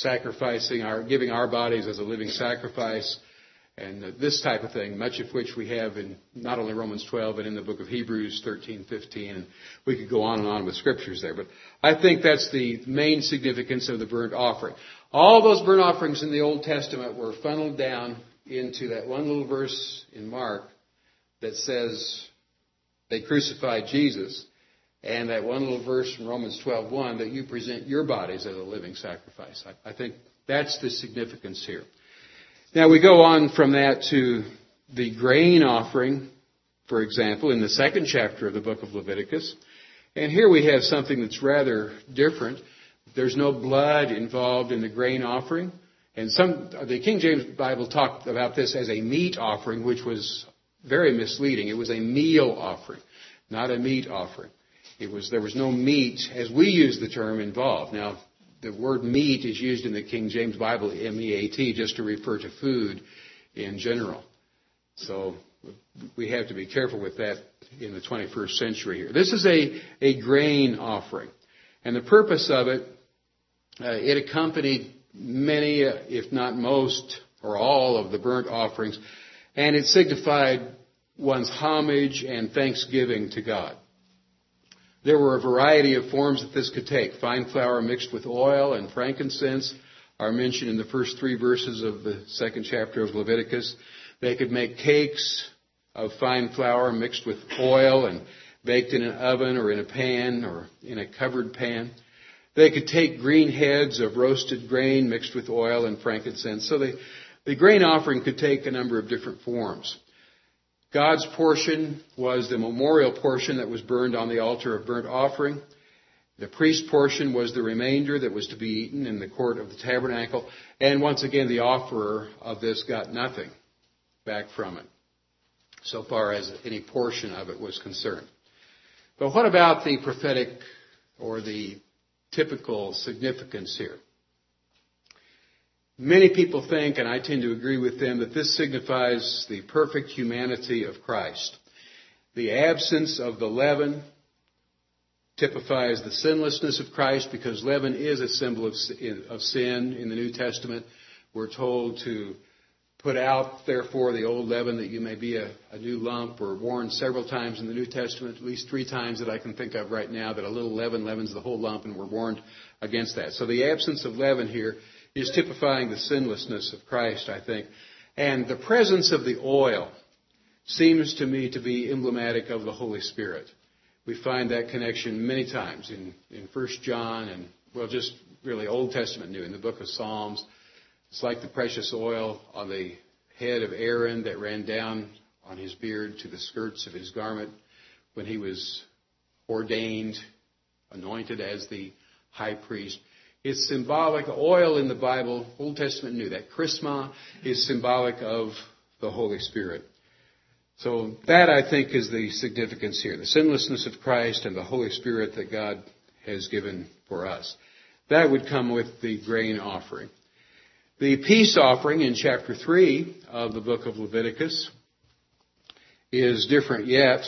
giving our bodies as a living sacrifice, and this type of thing, much of which we have in not only Romans 12, but in the book of Hebrews 13, 15, and we could go on and on with scriptures there. But I think that's the main significance of the burnt offering. All those burnt offerings in the Old Testament were funneled down into that one little verse in Mark that says they crucified Jesus, and that one little verse from Romans 12:1 that you present your bodies as a living sacrifice. I think that's the significance here. Now we go on from that to the grain offering, for example, in the 2nd chapter of the book of Leviticus. And here we have something that's rather different. There's no blood involved in the grain offering. And the King James Bible talked about this as a meat offering, which was very misleading. It was a meal offering, not a meat offering. There was no meat, as we use the term, involved. Now, the word meat is used in the King James Bible, M-E-A-T, just to refer to food in general. So we have to be careful with that in the 21st century here. This is a grain offering. And the purpose of it, it accompanied many, if not most, or all of the burnt offerings. And it signified one's homage and thanksgiving to God. There were a variety of forms that this could take. Fine flour mixed with oil and frankincense are mentioned in the first 3 verses of the 2nd chapter of Leviticus. They could make cakes of fine flour mixed with oil and baked in an oven or in a pan or in a covered pan. They could take green heads of roasted grain mixed with oil and frankincense. So the grain offering could take a number of different forms. God's portion was the memorial portion that was burned on the altar of burnt offering. The priest's portion was the remainder that was to be eaten in the court of the tabernacle. And once again, the offerer of this got nothing back from it, so far as any portion of it was concerned. But what about the prophetic or the typical significance here? Many people think, and I tend to agree with them, that this signifies the perfect humanity of Christ. The absence of the leaven typifies the sinlessness of Christ, because leaven is a symbol of sin in the New Testament. We're told to put out, therefore, the old leaven, that you may be a new lump. We're warned several times in the New Testament, at least 3 times that I can think of right now, that a little leaven leavens the whole lump, and we're warned against that. So the absence of leaven here is typifying the sinlessness of Christ, I think. And the presence of the oil seems to me to be emblematic of the Holy Spirit. We find that connection many times in 1 John and, well, just really Old Testament, New, in the book of Psalms. It's like the precious oil on the head of Aaron that ran down on his beard to the skirts of his garment when he was ordained, anointed as the high priest. It's symbolic. Oil in the Bible, Old Testament, New, that chrisma is symbolic of the Holy Spirit. So that, I think, is the significance here. The sinlessness of Christ and the Holy Spirit that God has given for us. That would come with the grain offering. The peace offering in chapter 3 of the book of Leviticus is different yet.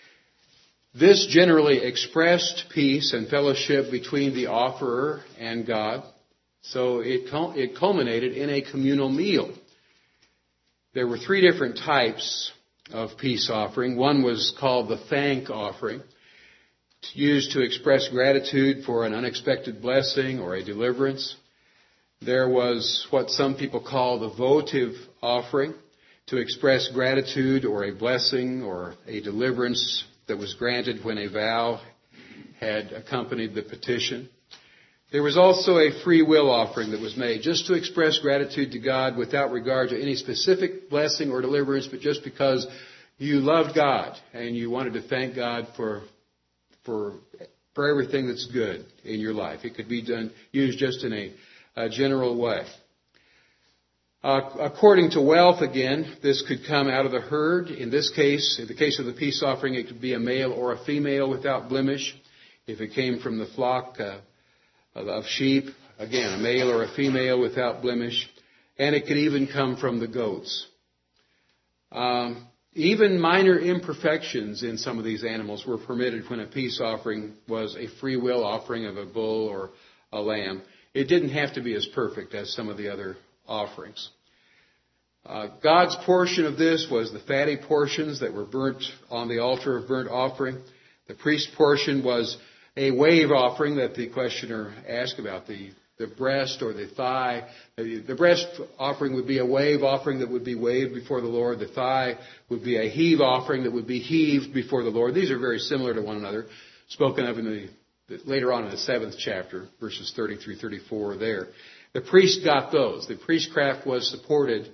This generally expressed peace and fellowship between the offerer and God. So it culminated in a communal meal. There were 3 different types of peace offering. One was called the thank offering, used to express gratitude for an unexpected blessing or a deliverance. There was what some people call the votive offering, to express gratitude or a blessing or a deliverance that was granted when a vow had accompanied the petition. There was also a free will offering that was made just to express gratitude to God without regard to any specific blessing or deliverance, but just because you loved God and you wanted to thank God for everything that's good in your life. It could be used just in a general way. According to wealth, again, this could come out of the herd. In this case, in the case of the peace offering, it could be a male or a female without blemish. If it came from the flock of sheep, again, a male or a female without blemish. and it could even come from the goats. Even minor imperfections in some of these animals were permitted when a peace offering was a free will offering of a bull or a lamb. It didn't have to be as perfect as some of the other offerings. God's portion of this was the fatty portions that were burnt on the altar of burnt offering. The priest's portion was a wave offering that the questioner asked about, the breast or the thigh. The breast offering would be a wave offering that would be waved before the Lord. The thigh would be a heave offering that would be heaved before the Lord. These are very similar to one another, spoken of in later on in the 7th chapter, verses 30 through 34 there. The priest got those. The priestcraft was supported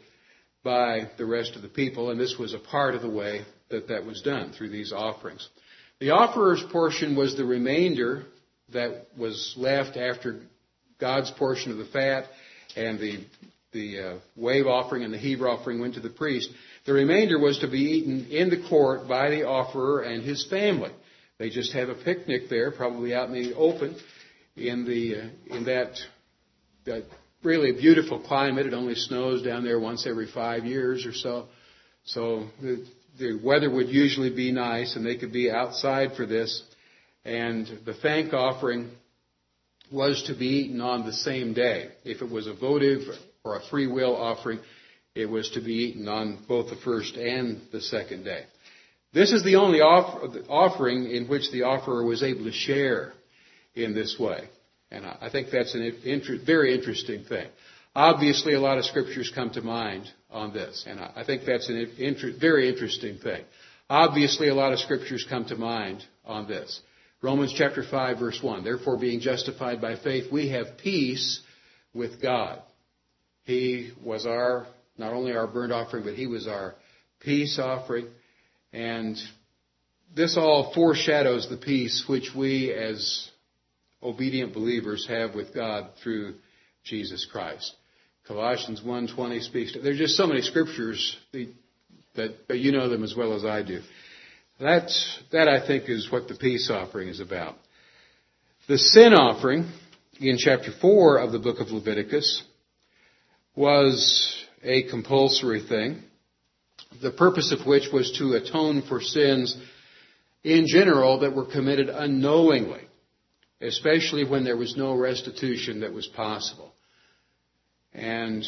by the rest of the people, and this was a part of the way that was done through these offerings. The offerer's portion was the remainder that was left after God's portion of the fat and the wave offering and the heave offering went to the priest. The remainder was to be eaten in the court by the offerer and his family. They just have a picnic there, probably out in the open, in that really beautiful climate. It only snows down there once every 5 years or so. So the weather would usually be nice, and they could be outside for this. And the thank offering was to be eaten on the same day. If it was a votive or a free will offering, it was to be eaten on both the first and the second day. This is the only offering in which the offerer was able to share in this way. And I think that's a very interesting thing. Obviously, a lot of scriptures come to mind on this, and I think that's a very interesting thing. Obviously, a lot of scriptures come to mind on this. Romans chapter 5, verse 1. Therefore, being justified by faith, we have peace with God. He was not only our burnt offering, but He was our peace offering. And this all foreshadows the peace which we as obedient believers have with God through Jesus Christ. Colossians 1:20 speaks to, there's just so many scriptures that you know them as well as I do. That I think is what the peace offering is about. The sin offering in chapter 4 of the book of Leviticus was a compulsory thing, the purpose of which was to atone for sins in general that were committed unknowingly, especially when there was no restitution that was possible. And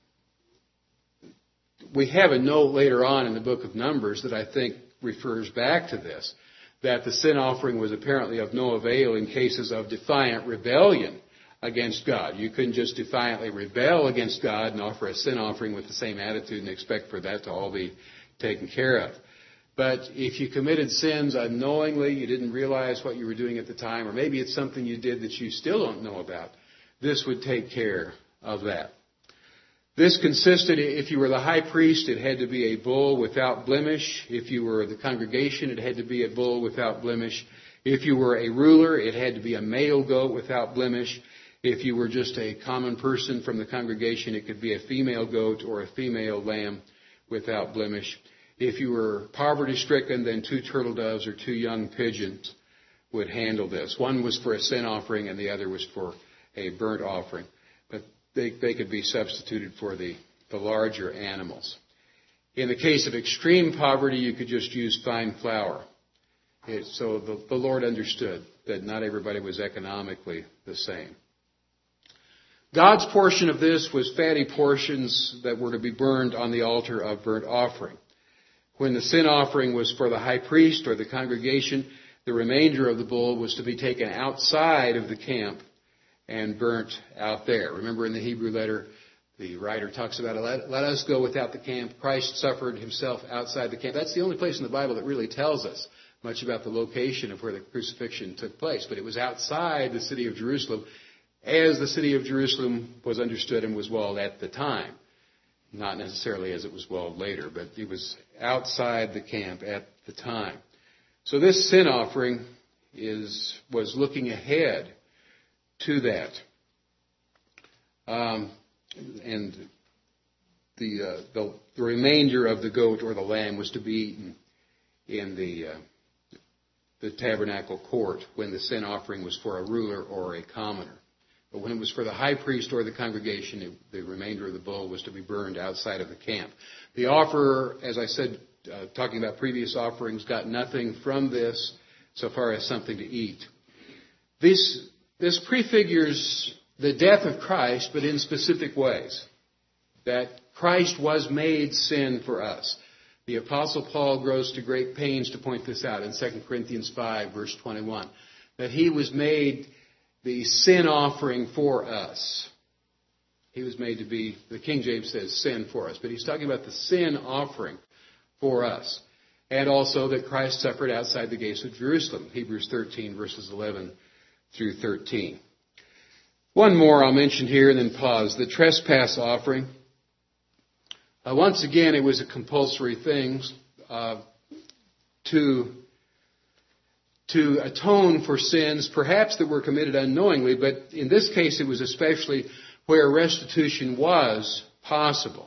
we have a note later on in the book of Numbers that I think refers back to this, that the sin offering was apparently of no avail in cases of defiant rebellion against God. You couldn't just defiantly rebel against God and offer a sin offering with the same attitude and expect for that to all be taken care of. But if you committed sins unknowingly, you didn't realize what you were doing at the time, or maybe it's something you did that you still don't know about, this would take care of that. This consisted, if you were the high priest, it had to be a bull without blemish. If you were the congregation, it had to be a bull without blemish. If you were a ruler, it had to be a male goat without blemish. If you were just a common person from the congregation, it could be a female goat or a female lamb without blemish. If you were poverty-stricken, then 2 turtle doves or 2 young pigeons would handle this. One was for a sin offering and the other was for a burnt offering. But they could be substituted for the larger animals. In the case of extreme poverty, you could just use fine flour. So the Lord understood that not everybody was economically the same. God's portion of this was fatty portions that were to be burned on the altar of burnt offering. When the sin offering was for the high priest or the congregation, the remainder of the bull was to be taken outside of the camp and burnt out there. Remember in the Hebrew letter, the writer talks about, let us go without the camp. Christ suffered himself outside the camp. That's the only place in the Bible that really tells us much about the location of where the crucifixion took place. But it was outside the city of Jerusalem, as the city of Jerusalem was understood and was walled at the time. Not necessarily as it was walled later, but it was outside the camp at the time. So this sin offering was looking ahead to that. And the remainder of the goat or the lamb was to be eaten in the tabernacle court when the sin offering was for a ruler or a commoner. But when it was for the high priest or the congregation, the remainder of the bull was to be burned outside of the camp. The offerer, as I said, talking about previous offerings, got nothing from this so far as something to eat. This prefigures the death of Christ, but in specific ways. That Christ was made sin for us. The Apostle Paul goes to great pains to point this out in 2 Corinthians 5, verse 21. That he was made the sin offering for us. He was made to be, the King James says, sin for us. But he's talking about the sin offering for us. And also that Christ suffered outside the gates of Jerusalem. Hebrews 13, verses 11 through 13. One more I'll mention here and then pause. The trespass offering. Once again, it was a compulsory thing to atone for sins, perhaps that were committed unknowingly, but in this case it was especially where restitution was possible.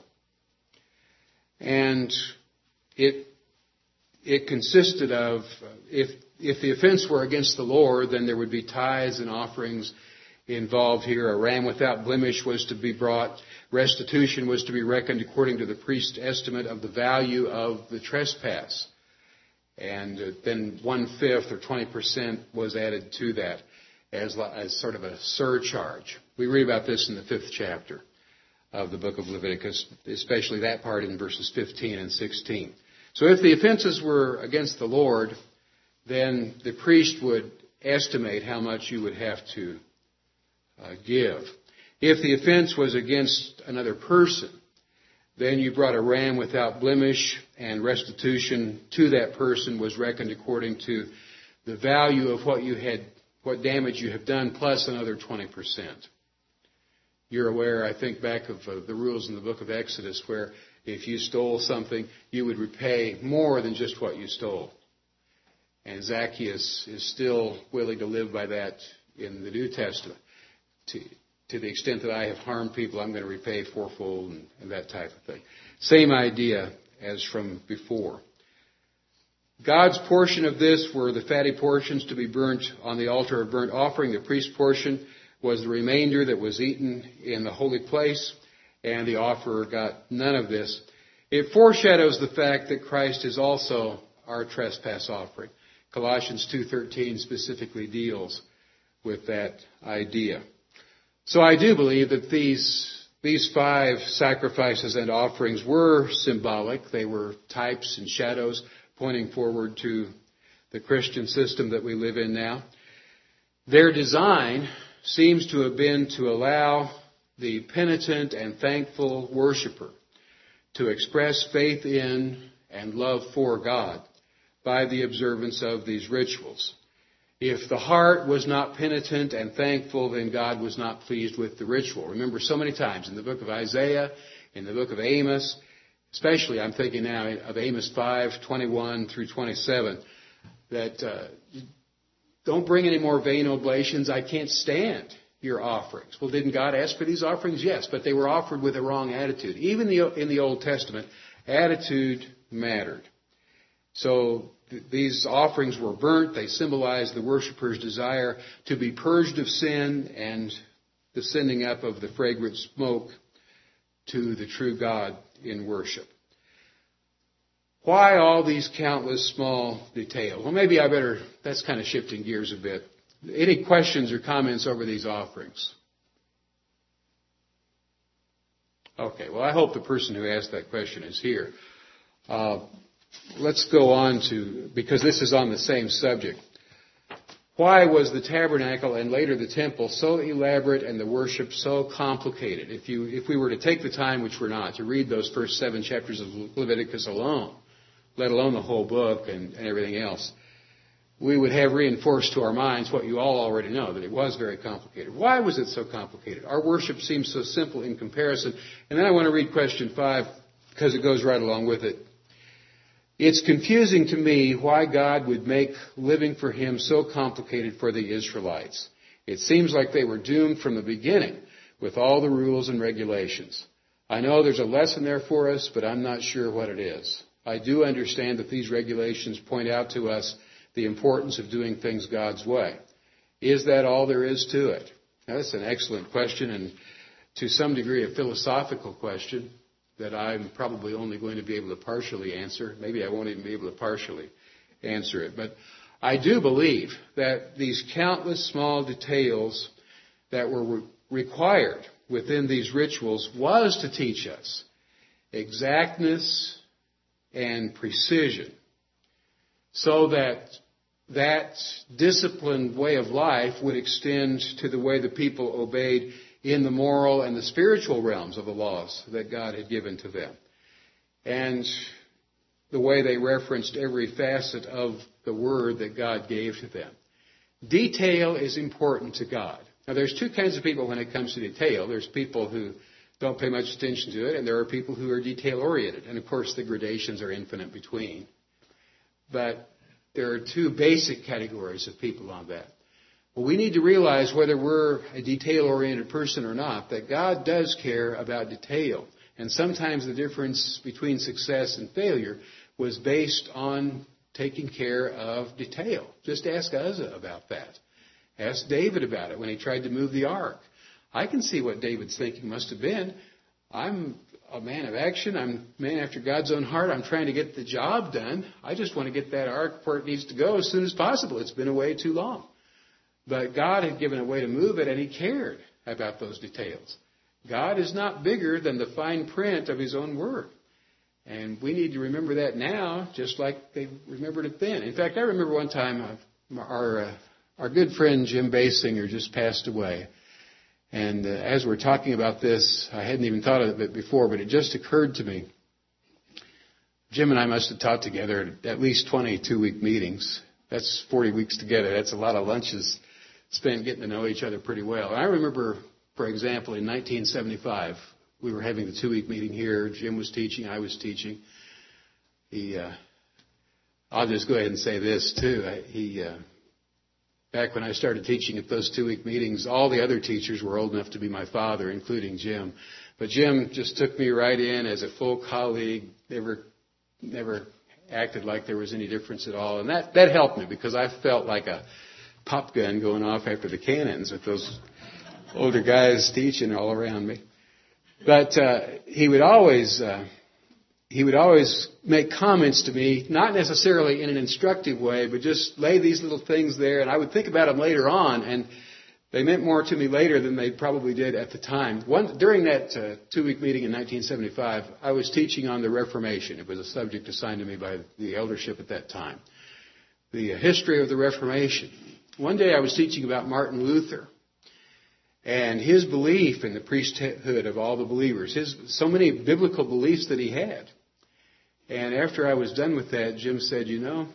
And it consisted of, if the offense were against the Lord, then there would be tithes and offerings involved here. A ram without blemish was to be brought. Restitution was to be reckoned according to the priest's estimate of the value of the trespass. And then 1/5 or 20% was added to that as sort of a surcharge. We read about this in the 5th chapter of the book of Leviticus, especially that part in verses 15 and 16. So if the offenses were against the Lord, then the priest would estimate how much you would have to give. If the offense was against another person, then you brought a ram without blemish, and restitution to that person was reckoned according to the value of what damage you have done, plus another 20%. You're aware, I think, back of the rules in the book of Exodus, where if you stole something, you would repay more than just what you stole. And Zacchaeus is still willing to live by that in the New Testament. To the extent that I have harmed people, I'm going to repay fourfold and that type of thing. Same idea as from before. God's portion of this were the fatty portions to be burnt on the altar of burnt offering. The priest's portion was the remainder that was eaten in the holy place, and the offerer got none of this. It foreshadows the fact that Christ is also our trespass offering. Colossians 2:13 specifically deals with that idea. So I do believe that these 5 sacrifices and offerings were symbolic. They were types and shadows pointing forward to the Christian system that we live in now. Their design seems to have been to allow the penitent and thankful worshiper to express faith in and love for God by the observance of these rituals. If the heart was not penitent and thankful, then God was not pleased with the ritual. Remember so many times in the book of Isaiah, in the book of Amos, especially I'm thinking now of Amos 5:21 through 27, that don't bring any more vain oblations. I can't stand your offerings. Well, didn't God ask for these offerings? Yes, but they were offered with a wrong attitude. Even in the Old Testament, attitude mattered. So these offerings were burnt. They symbolized the worshiper's desire to be purged of sin and the sending up of the fragrant smoke to the true God in worship. Why all these countless small details? Well, maybe that's kind of shifting gears a bit. Any questions or comments over these offerings? Okay, well, I hope the person who asked that question is here. Let's go on because this is on the same subject. Why was the tabernacle and later the temple so elaborate and the worship so complicated? If we were to take the time, which we're not, to read those first 7 chapters of Leviticus alone, let alone the whole book and everything else, we would have reinforced to our minds what you all already know, that it was very complicated. Why was it so complicated? Our worship seems so simple in comparison. And then I want to read question 5 because it goes right along with it. It's confusing to me why God would make living for Him so complicated for the Israelites. It seems like they were doomed from the beginning with all the rules and regulations. I know there's a lesson there for us, but I'm not sure what it is. I do understand that these regulations point out to us the importance of doing things God's way. Is that all there is to it? Now, that's an excellent question, and to some degree a philosophical question that I'm probably only going to be able to partially answer. Maybe I won't even be able to partially answer it. But I do believe that these countless small details that were required within these rituals was to teach us exactness and precision, so that that disciplined way of life would extend to the way the people obeyed in the moral and the spiritual realms of the laws that God had given to them, and the way they referenced every facet of the word that God gave to them. Detail is important to God. Now, there's two kinds of people when it comes to detail. There's people who don't pay much attention to it, and there are people who are detail-oriented. And, of course, the gradations are infinite between. But there are two basic categories of people on that. Well, we need to realize, whether we're a detail-oriented person or not, that God does care about detail. And sometimes the difference between success and failure was based on taking care of detail. Just ask Uzzah about that. Ask David about it when he tried to move the ark. I can see what David's thinking must have been. I'm a man of action. I'm a man after God's own heart. I'm trying to get the job done. I just want to get that ark where it needs to go as soon as possible. It's been away too long. But God had given a way to move it, and he cared about those details. God is not bigger than the fine print of his own word. And we need to remember that now, just like they remembered it then. In fact, I remember one time our good friend Jim Basinger just passed away. And as we're talking about this, I hadn't even thought of it before, but it just occurred to me. Jim and I must have taught together at least 20 two-week meetings. That's 40 weeks together. That's a lot of lunches spent getting to know each other pretty well. And I remember, for example, in 1975, we were having the two-week meeting here. Jim was teaching. I was teaching. I'll just go ahead and say this, too. Back when I started teaching at those two-week meetings, all the other teachers were old enough to be my father, including Jim. But Jim just took me right in as a full colleague, never acted like there was any difference at all. And that helped me, because I felt like a pop gun going off after the cannons with those older guys teaching all around me. But he would always make comments to me, not necessarily in an instructive way, but just lay these little things there, and I would think about them later on, and they meant more to me later than they probably did at the time. During that two-week meeting in 1975, I was teaching on the Reformation. It was a subject assigned to me by the eldership at that time. The history of the Reformation. One day I was teaching about Martin Luther and his belief in the priesthood of all the believers. So many biblical beliefs that he had. And after I was done with that, Jim said, the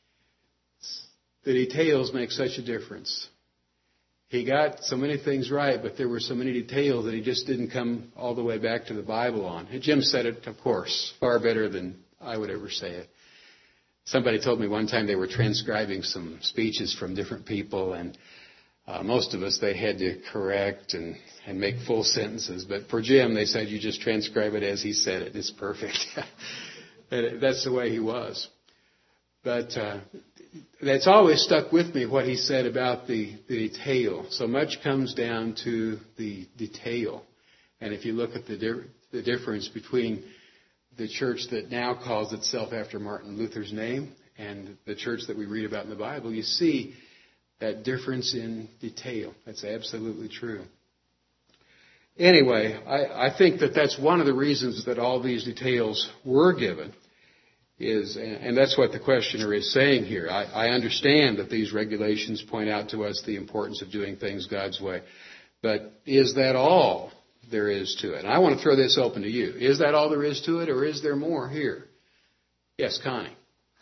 details make such a difference. He got so many things right, but there were so many details that he just didn't come all the way back to the Bible on. And Jim said it, of course, far better than I would ever say it. Somebody told me one time they were transcribing some speeches from different people, and most of us, they had to correct and make full sentences. But for Jim, they said, you just transcribe it as he said it. It's perfect. That's the way he was. But that's always stuck with me, what he said about the detail. So much comes down to the detail. And if you look at the difference between the church that now calls itself after Martin Luther's name and the church that we read about in the Bible, you see that difference in detail. That's absolutely true. Anyway, I think that that's one of the reasons that all these details were given, and that's what the questioner is saying here. I understand that these regulations point out to us the importance of doing things God's way, but is that all there is to it? And I want to throw this open to you. Is that all there is to it, or is there more here? Yes, Connie.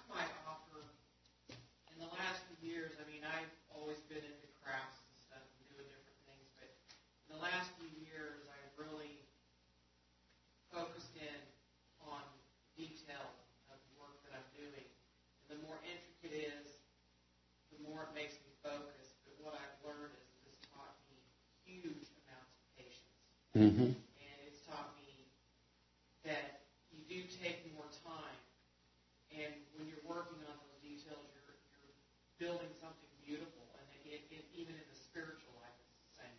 Mm-hmm. And it's taught me that you do take more time, and when you're working on those details, you're building something beautiful, and even in the spiritual life, it's the same way.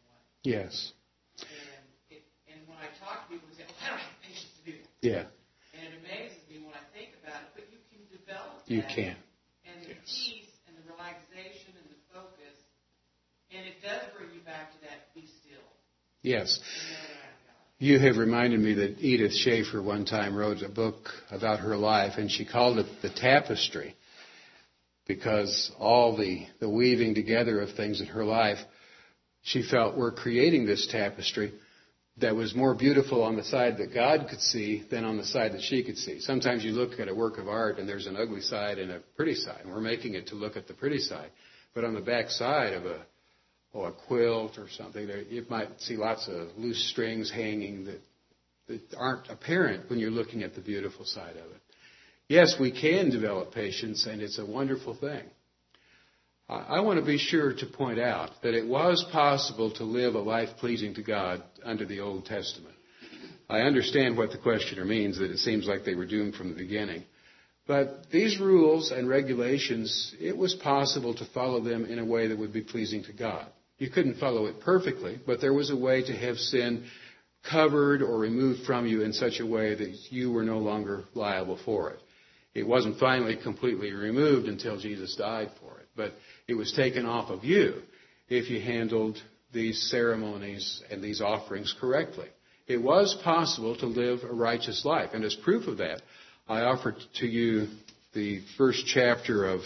Yes. And when I talk to people, they say, I don't have patience to do that. Yeah. And it amazes me when I think about it, but you can develop that. You can. And the peace and the relaxation and the focus, and it does bring you back to that be still. Yes. And know that I'm God. You have reminded me that Edith Schaefer one time wrote a book about her life, and she called it The Tapestry, because all the weaving together of things in her life, she felt were creating this tapestry that was more beautiful on the side that God could see than on the side that she could see. Sometimes you look at a work of art and there's an ugly side and a pretty side, and we're making it to look at the pretty side. But on the back side of a quilt or something, you might see lots of loose strings hanging that aren't apparent when you're looking at the beautiful side of it. Yes, we can develop patience, and it's a wonderful thing. I want to be sure to point out that it was possible to live a life pleasing to God under the Old Testament. I understand what the questioner means, that it seems like they were doomed from the beginning. But these rules and regulations, it was possible to follow them in a way that would be pleasing to God. You couldn't follow it perfectly, but there was a way to have sin covered or removed from you in such a way that you were no longer liable for it. It wasn't finally completely removed until Jesus died for it, but it was taken off of you if you handled these ceremonies and these offerings correctly. It was possible to live a righteous life, and as proof of that, I offer to you the first chapter of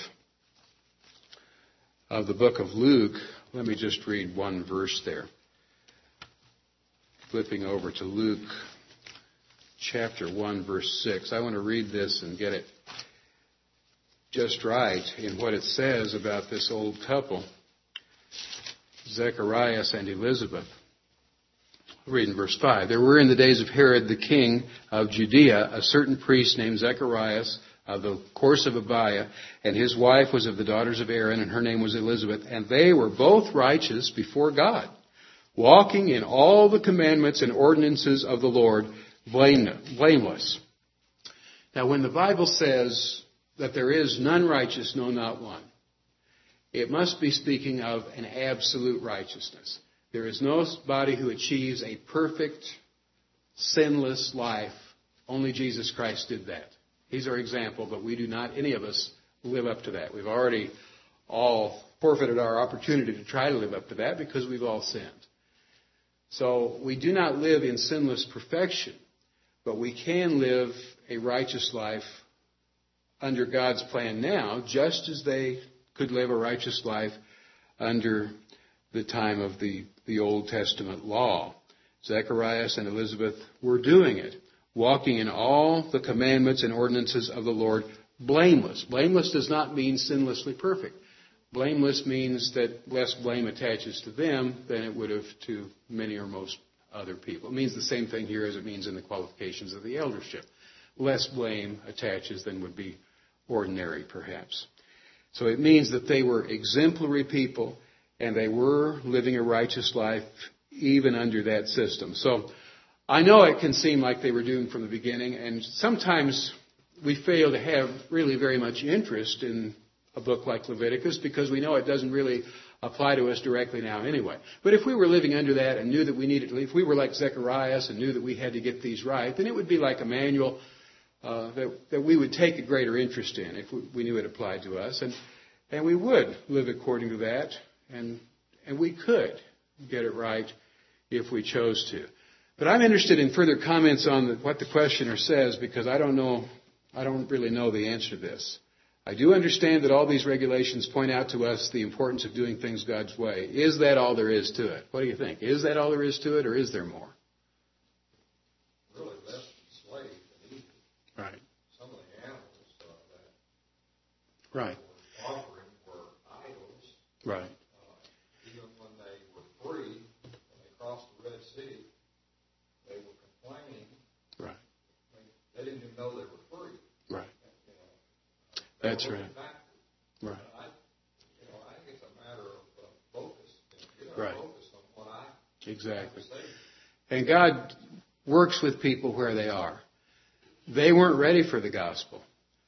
the book of Luke. Let me just read one verse there. Flipping over to Luke chapter 1, verse 6. I want to read this and get it just right in what it says about this old couple, Zacharias and Elizabeth. I'll read in verse 5. There were in the days of Herod the king of Judea a certain priest named Zacharias of the course of Abiah, and his wife was of the daughters of Aaron, and her name was Elizabeth, and they were both righteous before God, walking in all the commandments and ordinances of the Lord, blameless. Now, when the Bible says that there is none righteous, no, not one, it must be speaking of an absolute righteousness. There is nobody who achieves a perfect, sinless life. Only Jesus Christ did that. He's our example, but we do not, any of us, live up to that. We've already all forfeited our opportunity to try to live up to that because we've all sinned. So we do not live in sinless perfection, but we can live a righteous life under God's plan now, just as they could live a righteous life under the time of the Old Testament law. Zacharias and Elizabeth were doing it, walking in all the commandments and ordinances of the Lord, blameless. Blameless does not mean sinlessly perfect. Blameless means that less blame attaches to them than it would have to many or most other people. It means the same thing here as it means in the qualifications of the eldership. Less blame attaches than would be ordinary, perhaps. So it means that they were exemplary people, and they were living a righteous life even under that system. So I know it can seem like they were doomed from the beginning, and sometimes we fail to have really very much interest in a book like Leviticus because we know it doesn't really apply to us directly now anyway. But if we were living under that and knew that we needed to, if we were like Zacharias and knew that we had to get these right, then it would be like a manual that we would take a greater interest in if we knew it applied to us. And we would live according to that, and we could get it right if we chose to. But I'm interested in further comments on what the questioner says because I don't really know the answer to this. I do understand that all these regulations point out to us the importance of doing things God's way. Is that all there is to it? What do you think? Is that all there is to it, or is there more? Really less enslaved than Egypt. Right. Some of the animals that Right. were offering were idols. Right. Even when they were free, when they crossed the Red Sea, they were complaining. Right. They didn't even know they were free. Right. You know, That's right. Right. I think it's a matter of focus. You know, Right. focus on what I Exactly. say. And God works with people where they are. They weren't ready for the gospel.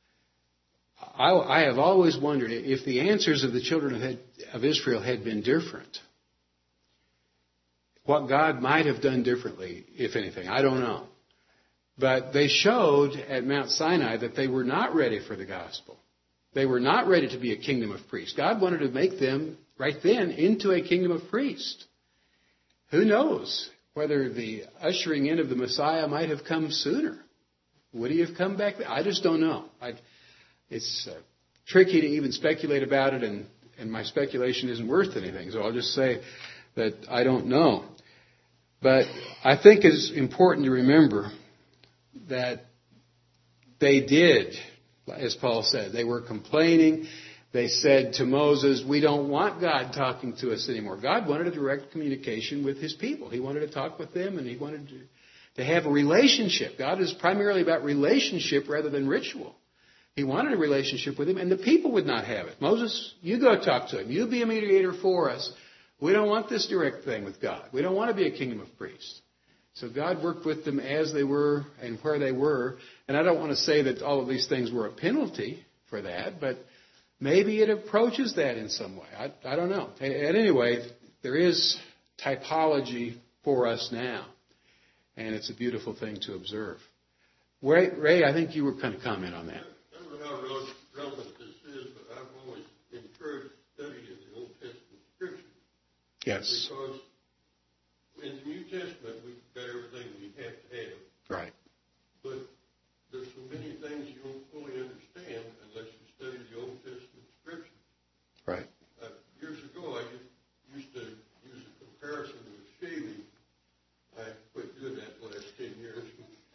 I have always wondered if the answers of the children of Israel had been different, what God might have done differently, if anything. I don't know. But they showed at Mount Sinai that they were not ready for the gospel. They were not ready to be a kingdom of priests. God wanted to make them, right then, into a kingdom of priests. Who knows whether the ushering in of the Messiah might have come sooner? Would he have come back? I just don't know. It's tricky to even speculate about it, and my speculation isn't worth anything. So I'll just say that I don't know. But I think it's important to remember that they did, as Paul said, they were complaining. They said to Moses, we don't want God talking to us anymore. God wanted a direct communication with his people. He wanted to talk with them, and he wanted to have a relationship. God is primarily about relationship rather than ritual. He wanted a relationship with him, and the people would not have it. Moses, you go talk to him. You be a mediator for us. We don't want this direct thing with God. We don't want to be a kingdom of priests. So God worked with them as they were and where they were. And I don't want to say that all of these things were a penalty for that, but maybe it approaches that in some way. I don't know. And anyway, there is typology for us now. And it's a beautiful thing to observe. Ray, I think you were going to comment on that. I don't know how relevant this is, but I've always encouraged study of the Old Testament Scripture. Yes. Because in the New Testament, we've got everything we have to have. Right. But there's so many things you don't fully understand unless you study the Old Testament Scripture. Right. Years ago, I used to use a comparison with shaving. I quit doing that the last 10 years.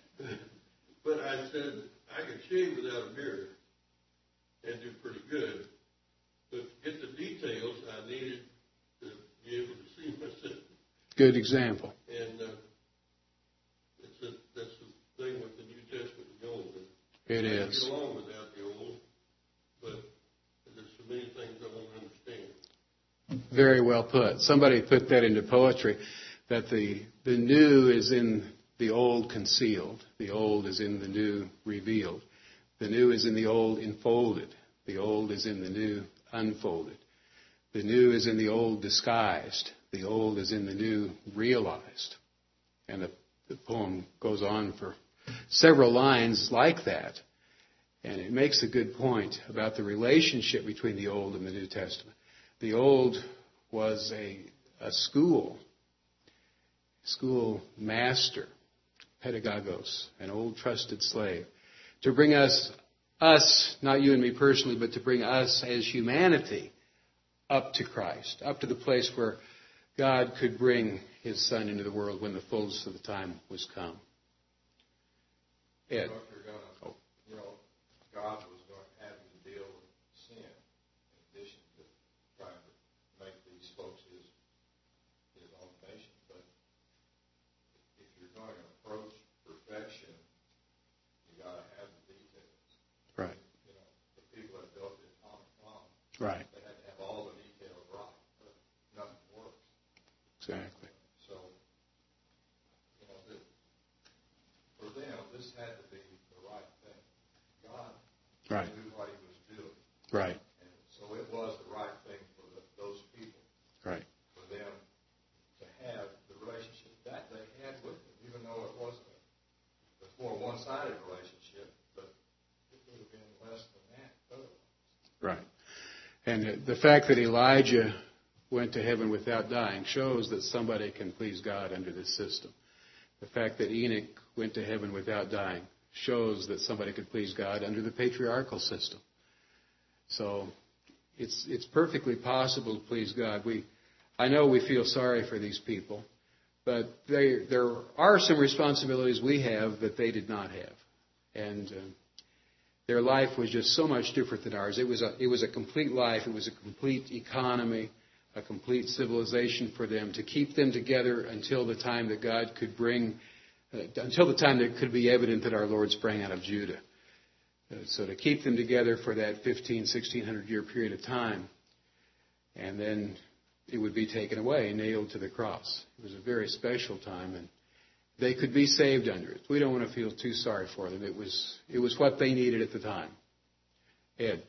But I said I could shave without a beard and do pretty good. But to get the details, I needed to be able to see myself. Good example. And that's the thing with the New Testament and the Old. It I is. get along without the Old, but there's so many things I won't understand. Very well put. Somebody put that into poetry, that the new is in the old concealed. The old is in the new revealed. The new is in the old enfolded. The old is in the new unfolded. The new is in the old disguised. The old is in the new realized. And the poem goes on for several lines like that. And it makes a good point about the relationship between the Old and the New Testament. The Old was a school master, pedagogos, an old trusted slave, to bring us, not you and me personally, but to bring us as humanity up to Christ, up to the place where God could bring his Son into the world when the fullness of the time was come. Ed. God was going to have to deal with sin in addition to trying to make these folks his own nation. But if you're going to approach perfection, you got to have the details. Right. The people that built the atomic bomb, Right. they had to have all the details right, but nothing works. Exactly. So, for them, this had to be the right thing. God Right. knew what he was doing. Right. And so it was the right thing for those people, Right. for them to have the relationship that they had with him, even though it wasn't a more one-sided relationship, but it would have been less than that otherwise. Right. And the fact that Elijah went to heaven without dying shows that somebody can please God under this system. The fact that Enoch went to heaven without dying shows that somebody could please God under the patriarchal system. So it's perfectly possible to please God. I know we feel sorry for these people, but there are some responsibilities we have that they did not have. And their life was just so much different than ours. It was a complete life. It was a complete economy, a complete civilization for them, to keep them together until the time that God could bring, until the time that it could be evident that our Lord sprang out of Judah. So to keep them together for that 1600 year period of time, and then it would be taken away, nailed to the cross. It was a very special time, and they could be saved under it. We don't want to feel too sorry for them. It was what they needed at the time. Ed.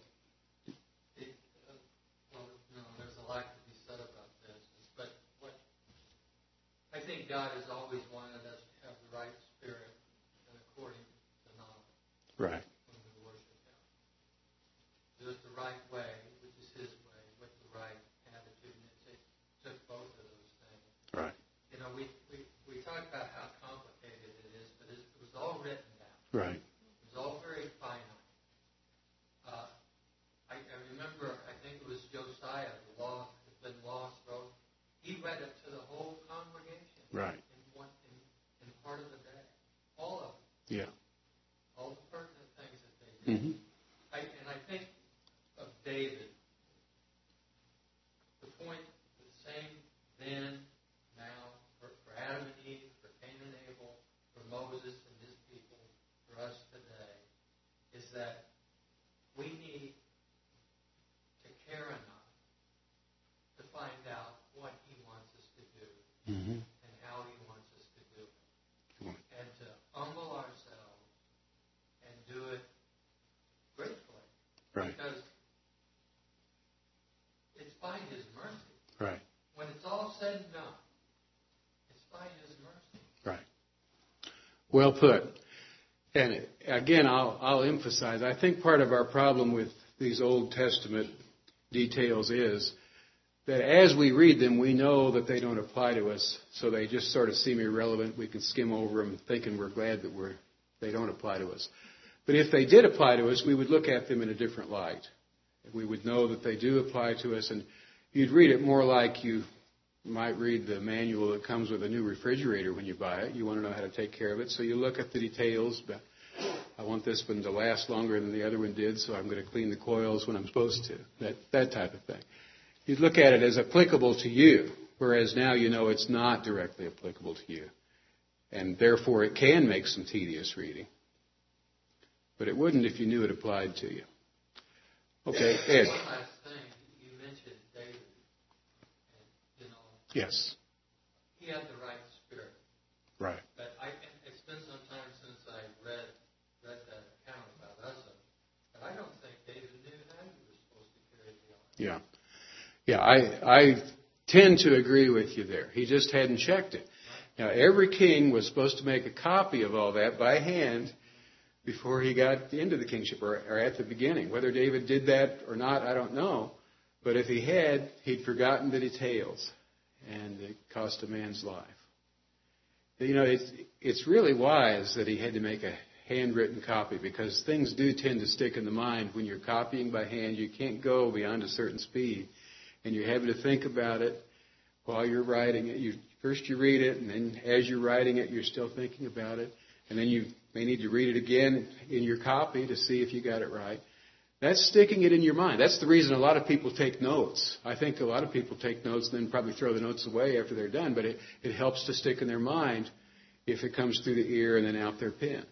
Well, there's a lot to be said about this. But what I God has always wanted us to have the right spirit and according to knowledge. Right. When we worship Him. Do it the right way, which is His way, with the right attitude. And it took both of those things. Right. You know, we talk about how complicated it is, but it was all written down. Right. It was all very finite. I remember, I think it was Josiah, the law wrote. He read it to the whole congregation. Right. In part of the day. All of it. Yeah. All the pertinent things that they did. Mm-hmm. I think of David. The point, the same then, now, for Adam and Eve, for Cain and Abel, for Moses and his people, for us today, is that we need to care enough to find out what He wants us to do and how He wants us to do it. And to humble ourselves and do it gratefully. Right. Because it's by His mercy. Right. When it's all said and done, it's by His mercy. Right. Well put. And again, I'll emphasize, I think part of our problem with these Old Testament details is that as we read them, we know that they don't apply to us, so they just sort of seem irrelevant. We can skim over them thinking we're glad that they don't apply to us. But if they did apply to us, we would look at them in a different light. We would know that they do apply to us, and you'd read it more like you might read the manual that comes with a new refrigerator when you buy it. You want to know how to take care of it, so you look at the details. I want this one to last longer than the other one did, so I'm going to clean the coils when I'm supposed to. That type of thing. You'd look at it as applicable to you, whereas now you know it's not directly applicable to you. And therefore it can make some tedious reading. But it wouldn't if you knew it applied to you. Okay, Ed. One last thing. You mentioned David. And, you know, Yes. he had the right spirit. Right. But it's been some time since I read that account about Uzzah. But I don't think David knew how he was supposed to carry the ark. Yeah. Yeah, I tend to agree with you there. He just hadn't checked it. Now, every king was supposed to make a copy of all that by hand before he got into the kingship, or at the beginning. Whether David did that or not, I don't know. But if he had, he'd forgotten the details, and it cost a man's life. You know, it's really wise that he had to make a handwritten copy, because things do tend to stick in the mind when you're copying by hand. You can't go beyond a certain speed, and you're having to think about it while you're writing it. First you read it, and then as you're writing it, you're still thinking about it. And then you may need to read it again in your copy to see if you got it right. That's sticking it in your mind. That's the reason a lot of people take notes. I think a lot of people take notes and then probably throw the notes away after they're done, but it helps to stick in their mind if it comes through the ear and then out their pen.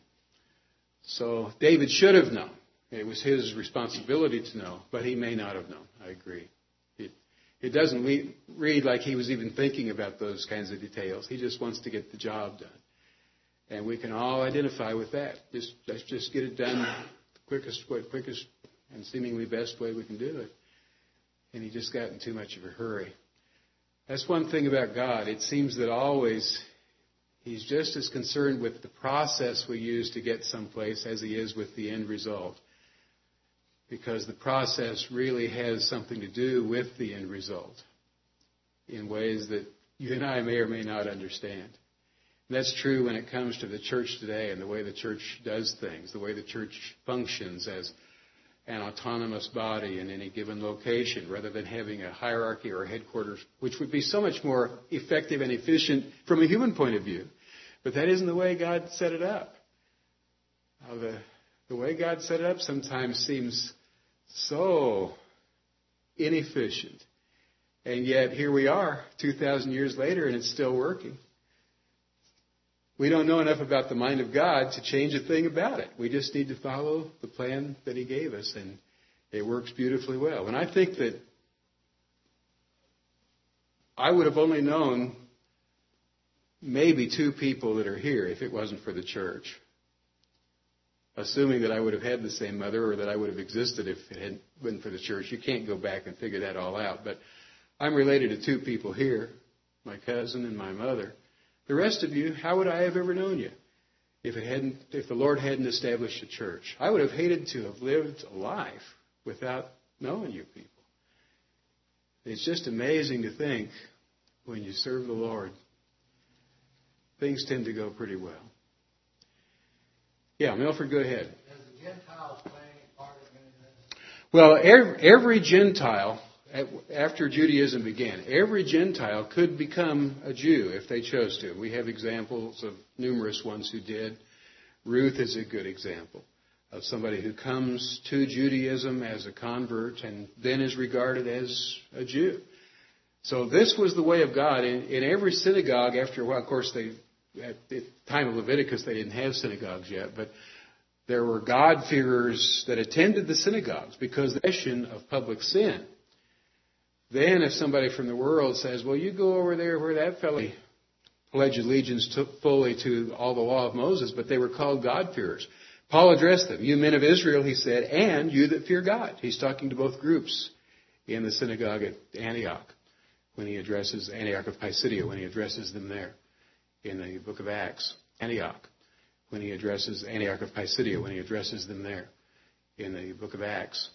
So David should have known. It was his responsibility to know, but he may not have known. I agree. It doesn't read like he was even thinking about those kinds of details. He just wants to get the job done. And we can all identify with that. Let's just get it done the quickest and seemingly best way we can do it. And he just got in too much of a hurry. That's one thing about God. It seems that always He's just as concerned with the process we use to get someplace as He is with the end result. Because the process really has something to do with the end result in ways that you and I may or may not understand. And that's true when it comes to the church today and the way the church does things, the way the church functions as an autonomous body in any given location, rather than having a hierarchy or a headquarters, which would be so much more effective and efficient from a human point of view. But that isn't the way God set it up. The way God set it up sometimes seems so inefficient. And yet here we are 2,000 years later and it's still working. We don't know enough about the mind of God to change a thing about it. We just need to follow the plan that He gave us, and it works beautifully well. And I think that I would have only known maybe 2 people that are here if it wasn't for the church. Assuming that I would have had the same mother or that I would have existed if it hadn't been for the church. You can't go back and figure that all out. But I'm related to 2 people here, my cousin and my mother, The rest of you, how would I have ever known you if the Lord hadn't established a church? I would have hated to have lived a life without knowing you people. It's just amazing to think when you serve the Lord, things tend to go pretty well. Yeah, Milford, go ahead. Does the Gentiles play any part in this? Well, every Gentile, after Judaism began, every Gentile could become a Jew if they chose to. We have examples of numerous ones who did. Ruth is a good example of somebody who comes to Judaism as a convert and then is regarded as a Jew. So this was the way of God. In every synagogue, after a while, of course, at the time of Leviticus, they didn't have synagogues yet, but there were God-fearers that attended the synagogues because of the question of public sin. Then if somebody from the world says, well, you go over there where that fellow pledged allegiance fully to all the law of Moses, but they were called God-fearers. Paul addressed them. You men of Israel, he said, and you that fear God. He's talking to both groups in the synagogue at Antioch when he addresses Antioch of Pisidia, when he addresses them there in the book of Acts. Antioch, when he addresses Antioch of Pisidia, when he addresses them there in the book of Acts.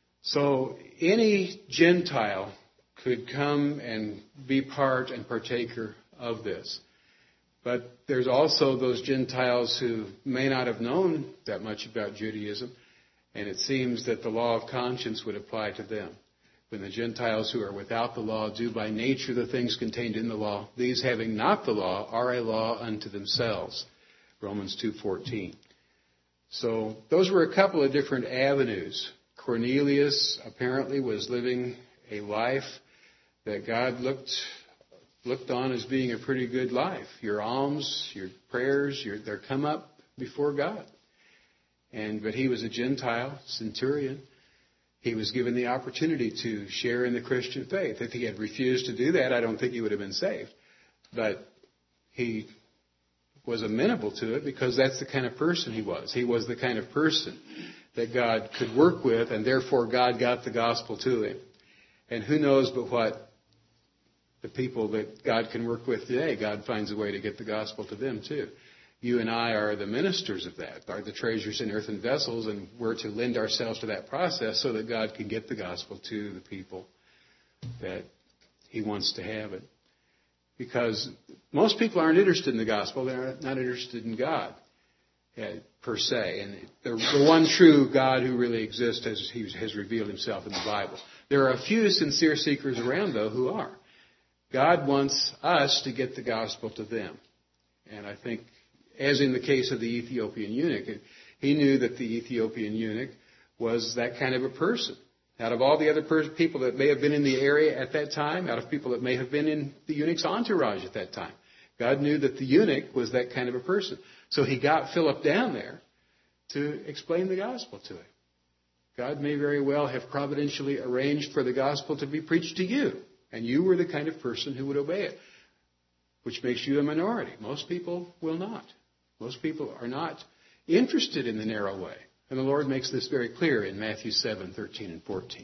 So any Gentile could come and be part and partaker of this. But there's also those Gentiles who may not have known that much about Judaism, and it seems that the law of conscience would apply to them. When the Gentiles who are without the law do by nature the things contained in the law, these having not the law are a law unto themselves. Romans 2:14. So those were a couple of different avenues. Cornelius apparently was living a life that God looked on as being a pretty good life. Your alms, your prayers, they come up before God. But he was a Gentile centurion. He was given the opportunity to share in the Christian faith. If he had refused to do that, I don't think he would have been saved. But he was amenable to it because that's the kind of person he was. He was the kind of person that God could work with, and therefore God got the gospel to him. And who knows but what the people that God can work with today, God finds a way to get the gospel to them too. You and I are the ministers of that, are the treasures in earthen vessels, and we're to lend ourselves to that process so that God can get the gospel to the people that he wants to have it. Because most people aren't interested in the gospel. They're not interested in God per se. And the one true God who really exists as he has revealed himself in the Bible. There are a few sincere seekers around, though, who are. God wants us to get the gospel to them. And I think, as in the case of the Ethiopian eunuch, he knew that the Ethiopian eunuch was that kind of a person. Out of all the other people that may have been in the area at that time, out of people that may have been in the eunuch's entourage at that time, God knew that the eunuch was that kind of a person. So he got Philip down there to explain the gospel to him. God may very well have providentially arranged for the gospel to be preached to you, and you were the kind of person who would obey it, which makes you a minority. Most people will not. Most people are not interested in the narrow way. And the Lord makes this very clear in Matthew 7:13 and 14.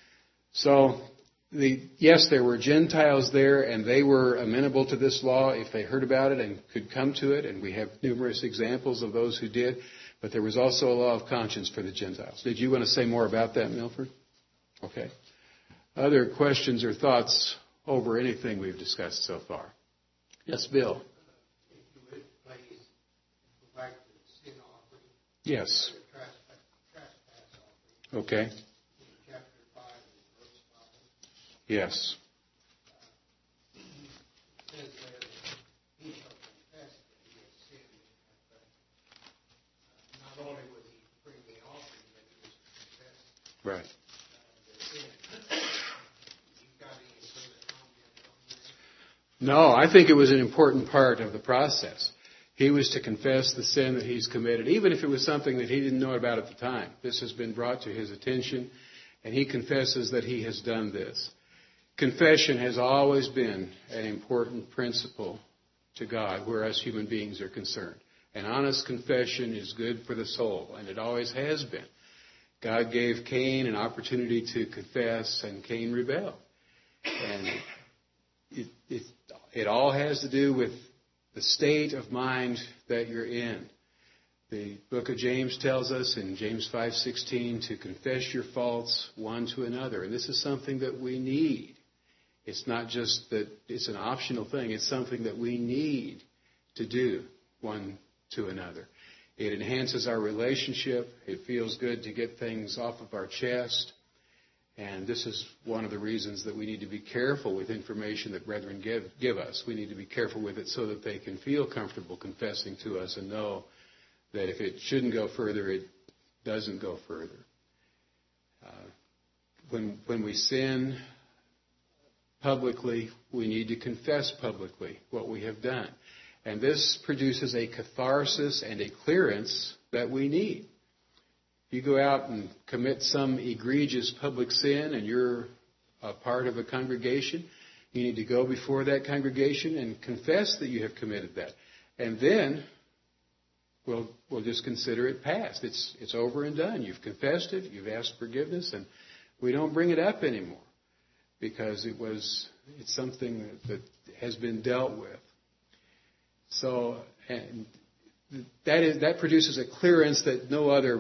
So, yes, there were Gentiles there, and they were amenable to this law if they heard about it and could come to it, and we have numerous examples of those who did. But there was also a law of conscience for the Gentiles. Did you want to say more about that, Milford? Okay. Other questions or thoughts over anything we've discussed so far? Yes, Bill. If you would please go back to the sin offering. Yes. Trespass offering. Okay. In chapter 5 and verse 5. Yes. It says there that he shall confess that he has sinned. But not only would he bring the offering, but he was to confess Right. the sin. You've got any further comment on that? No, I think it was an important part of the process. He was to confess the sin that he's committed, even if it was something that he didn't know about at the time. This has been brought to his attention, and he confesses that he has done this. Confession has always been an important principle to God, where us human beings are concerned. An honest confession is good for the soul, and it always has been. God gave Cain an opportunity to confess, and Cain rebelled. And it all has to do with the state of mind that you're in. The book of James tells us in James 5:16 to confess your faults one to another. And this is something that we need. It's not just that it's an optional thing. It's something that we need to do one to another. It enhances our relationship. It feels good to get things off of our chest. And this is one of the reasons that we need to be careful with information that brethren give us. We need to be careful with it so that they can feel comfortable confessing to us and know that if it shouldn't go further, it doesn't go further. When we sin publicly, we need to confess publicly what we have done. And this produces a catharsis and a clearance that we need. If you go out and commit some egregious public sin and you're a part of a congregation, you need to go before that congregation and confess that you have committed that. And then we'll just consider it past. It's over and done. You've confessed it. You've asked forgiveness, and we don't bring it up anymore because it's something that has been dealt with. So and that produces a clearance that no other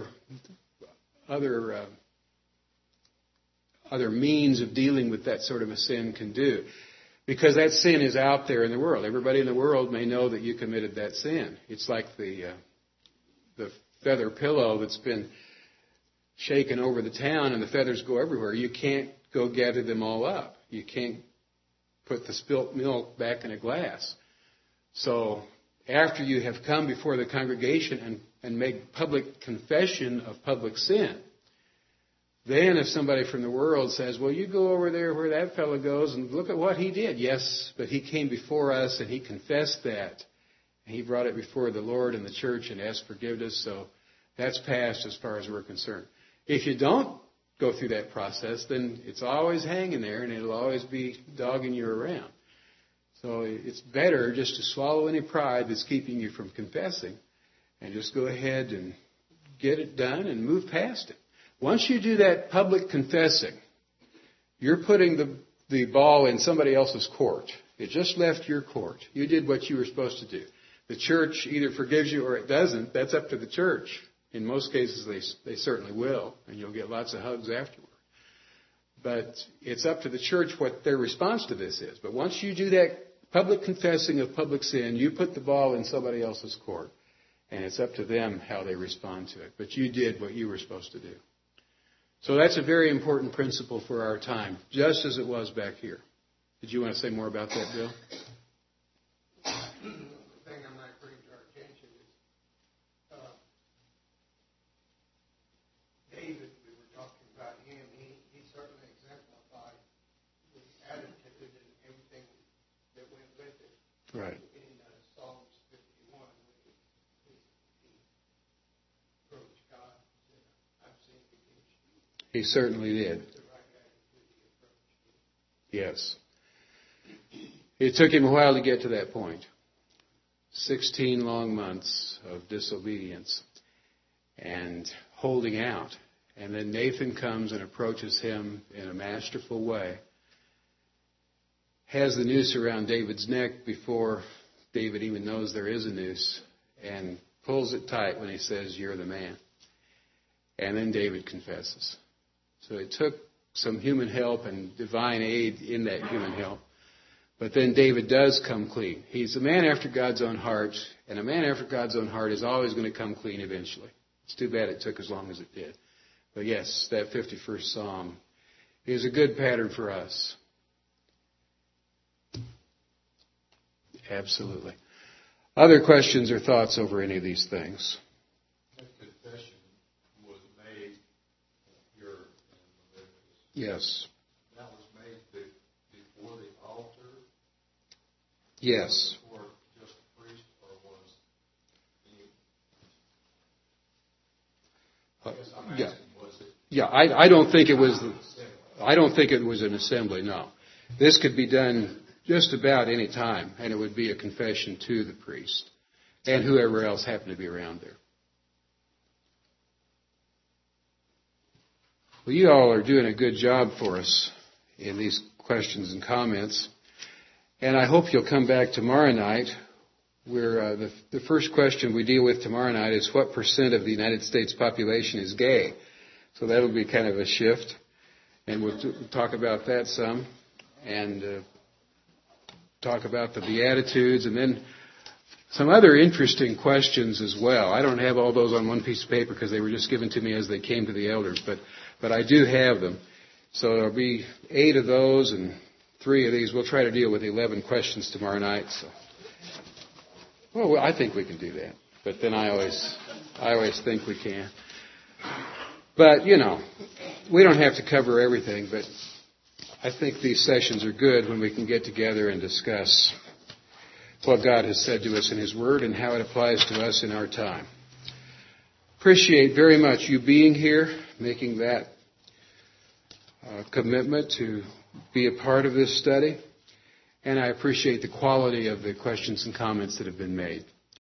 means of dealing with that sort of a sin can do. Because that sin is out there in the world. Everybody in the world may know that you committed that sin. It's like the feather pillow that's been shaken over the town and the feathers go everywhere. You can't go gather them all up. You can't put the spilt milk back in a glass. So after you have come before the congregation and make public confession of public sin, then if somebody from the world says, well, you go over there where that fellow goes and look at what he did. Yes, but he came before us and he confessed that. And he brought it before the Lord and the church and asked forgiveness. So that's past as far as we're concerned. If you don't go through that process, then it's always hanging there and it'll always be dogging you around. So it's better just to swallow any pride that's keeping you from confessing and just go ahead and get it done and move past it. Once you do that public confessing, you're putting the ball in somebody else's court. It just left your court. You did what you were supposed to do. The church either forgives you or it doesn't. That's up to the church. In most cases, they certainly will, and you'll get lots of hugs afterward. But it's up to the church what their response to this is. But once you do that public confessing of public sin, you put the ball in somebody else's court, and it's up to them how they respond to it. But you did what you were supposed to do. So that's a very important principle for our time, just as it was back here. Did you want to say more about that, Bill? The thing I might bring to our attention is David, we were talking about him, he certainly exemplified the attitude and everything that went with it. Right. In Psalms 51, he approached God and said, I've sinned against you. He certainly did. The right attitude he approached. Yes. It took him a while to get to that point. 16 long months of disobedience and holding out. And then Nathan comes and approaches him in a masterful way. Has the noose around David's neck before David even knows there is a noose. And pulls it tight when he says, you're the man. And then David confesses. So it took some human help and divine aid in that human help. But then David does come clean. He's a man after God's own heart, and a man after God's own heart is always going to come clean eventually. It's too bad it took as long as it did. But yes, that 51st Psalm is a good pattern for us. Absolutely. Other questions or thoughts over any of these things? That confession was made here in Leviticus. Yes. That was made before the altar. Yes. Or just the priest, or was the... I guess I'm asking, was it... Yeah, I don't think it was. I don't think it was an assembly. No, this could be done just about any time, and it would be a confession to the priest and whoever else happened to be around there. Well, you all are doing a good job for us in these questions and comments, and I hope you'll come back tomorrow night the first question we deal with tomorrow night is what percent of the United States population is gay? So that'll be kind of a shift. And we'll talk about that some. And talk about the Beatitudes. And then some other interesting questions as well. I don't have all those on one piece of paper because they were just given to me as they came to the elders. But I do have them. So there'll be 8 of those and 3 of these. We'll try to deal with 11 questions tomorrow night. So. Well, I think we can do that. But then I always think we can. But, we don't have to cover everything. But I think these sessions are good when we can get together and discuss what God has said to us in His Word and how it applies to us in our time. Appreciate very much you being here, making that commitment to be a part of this study. And I appreciate the quality of the questions and comments that have been made.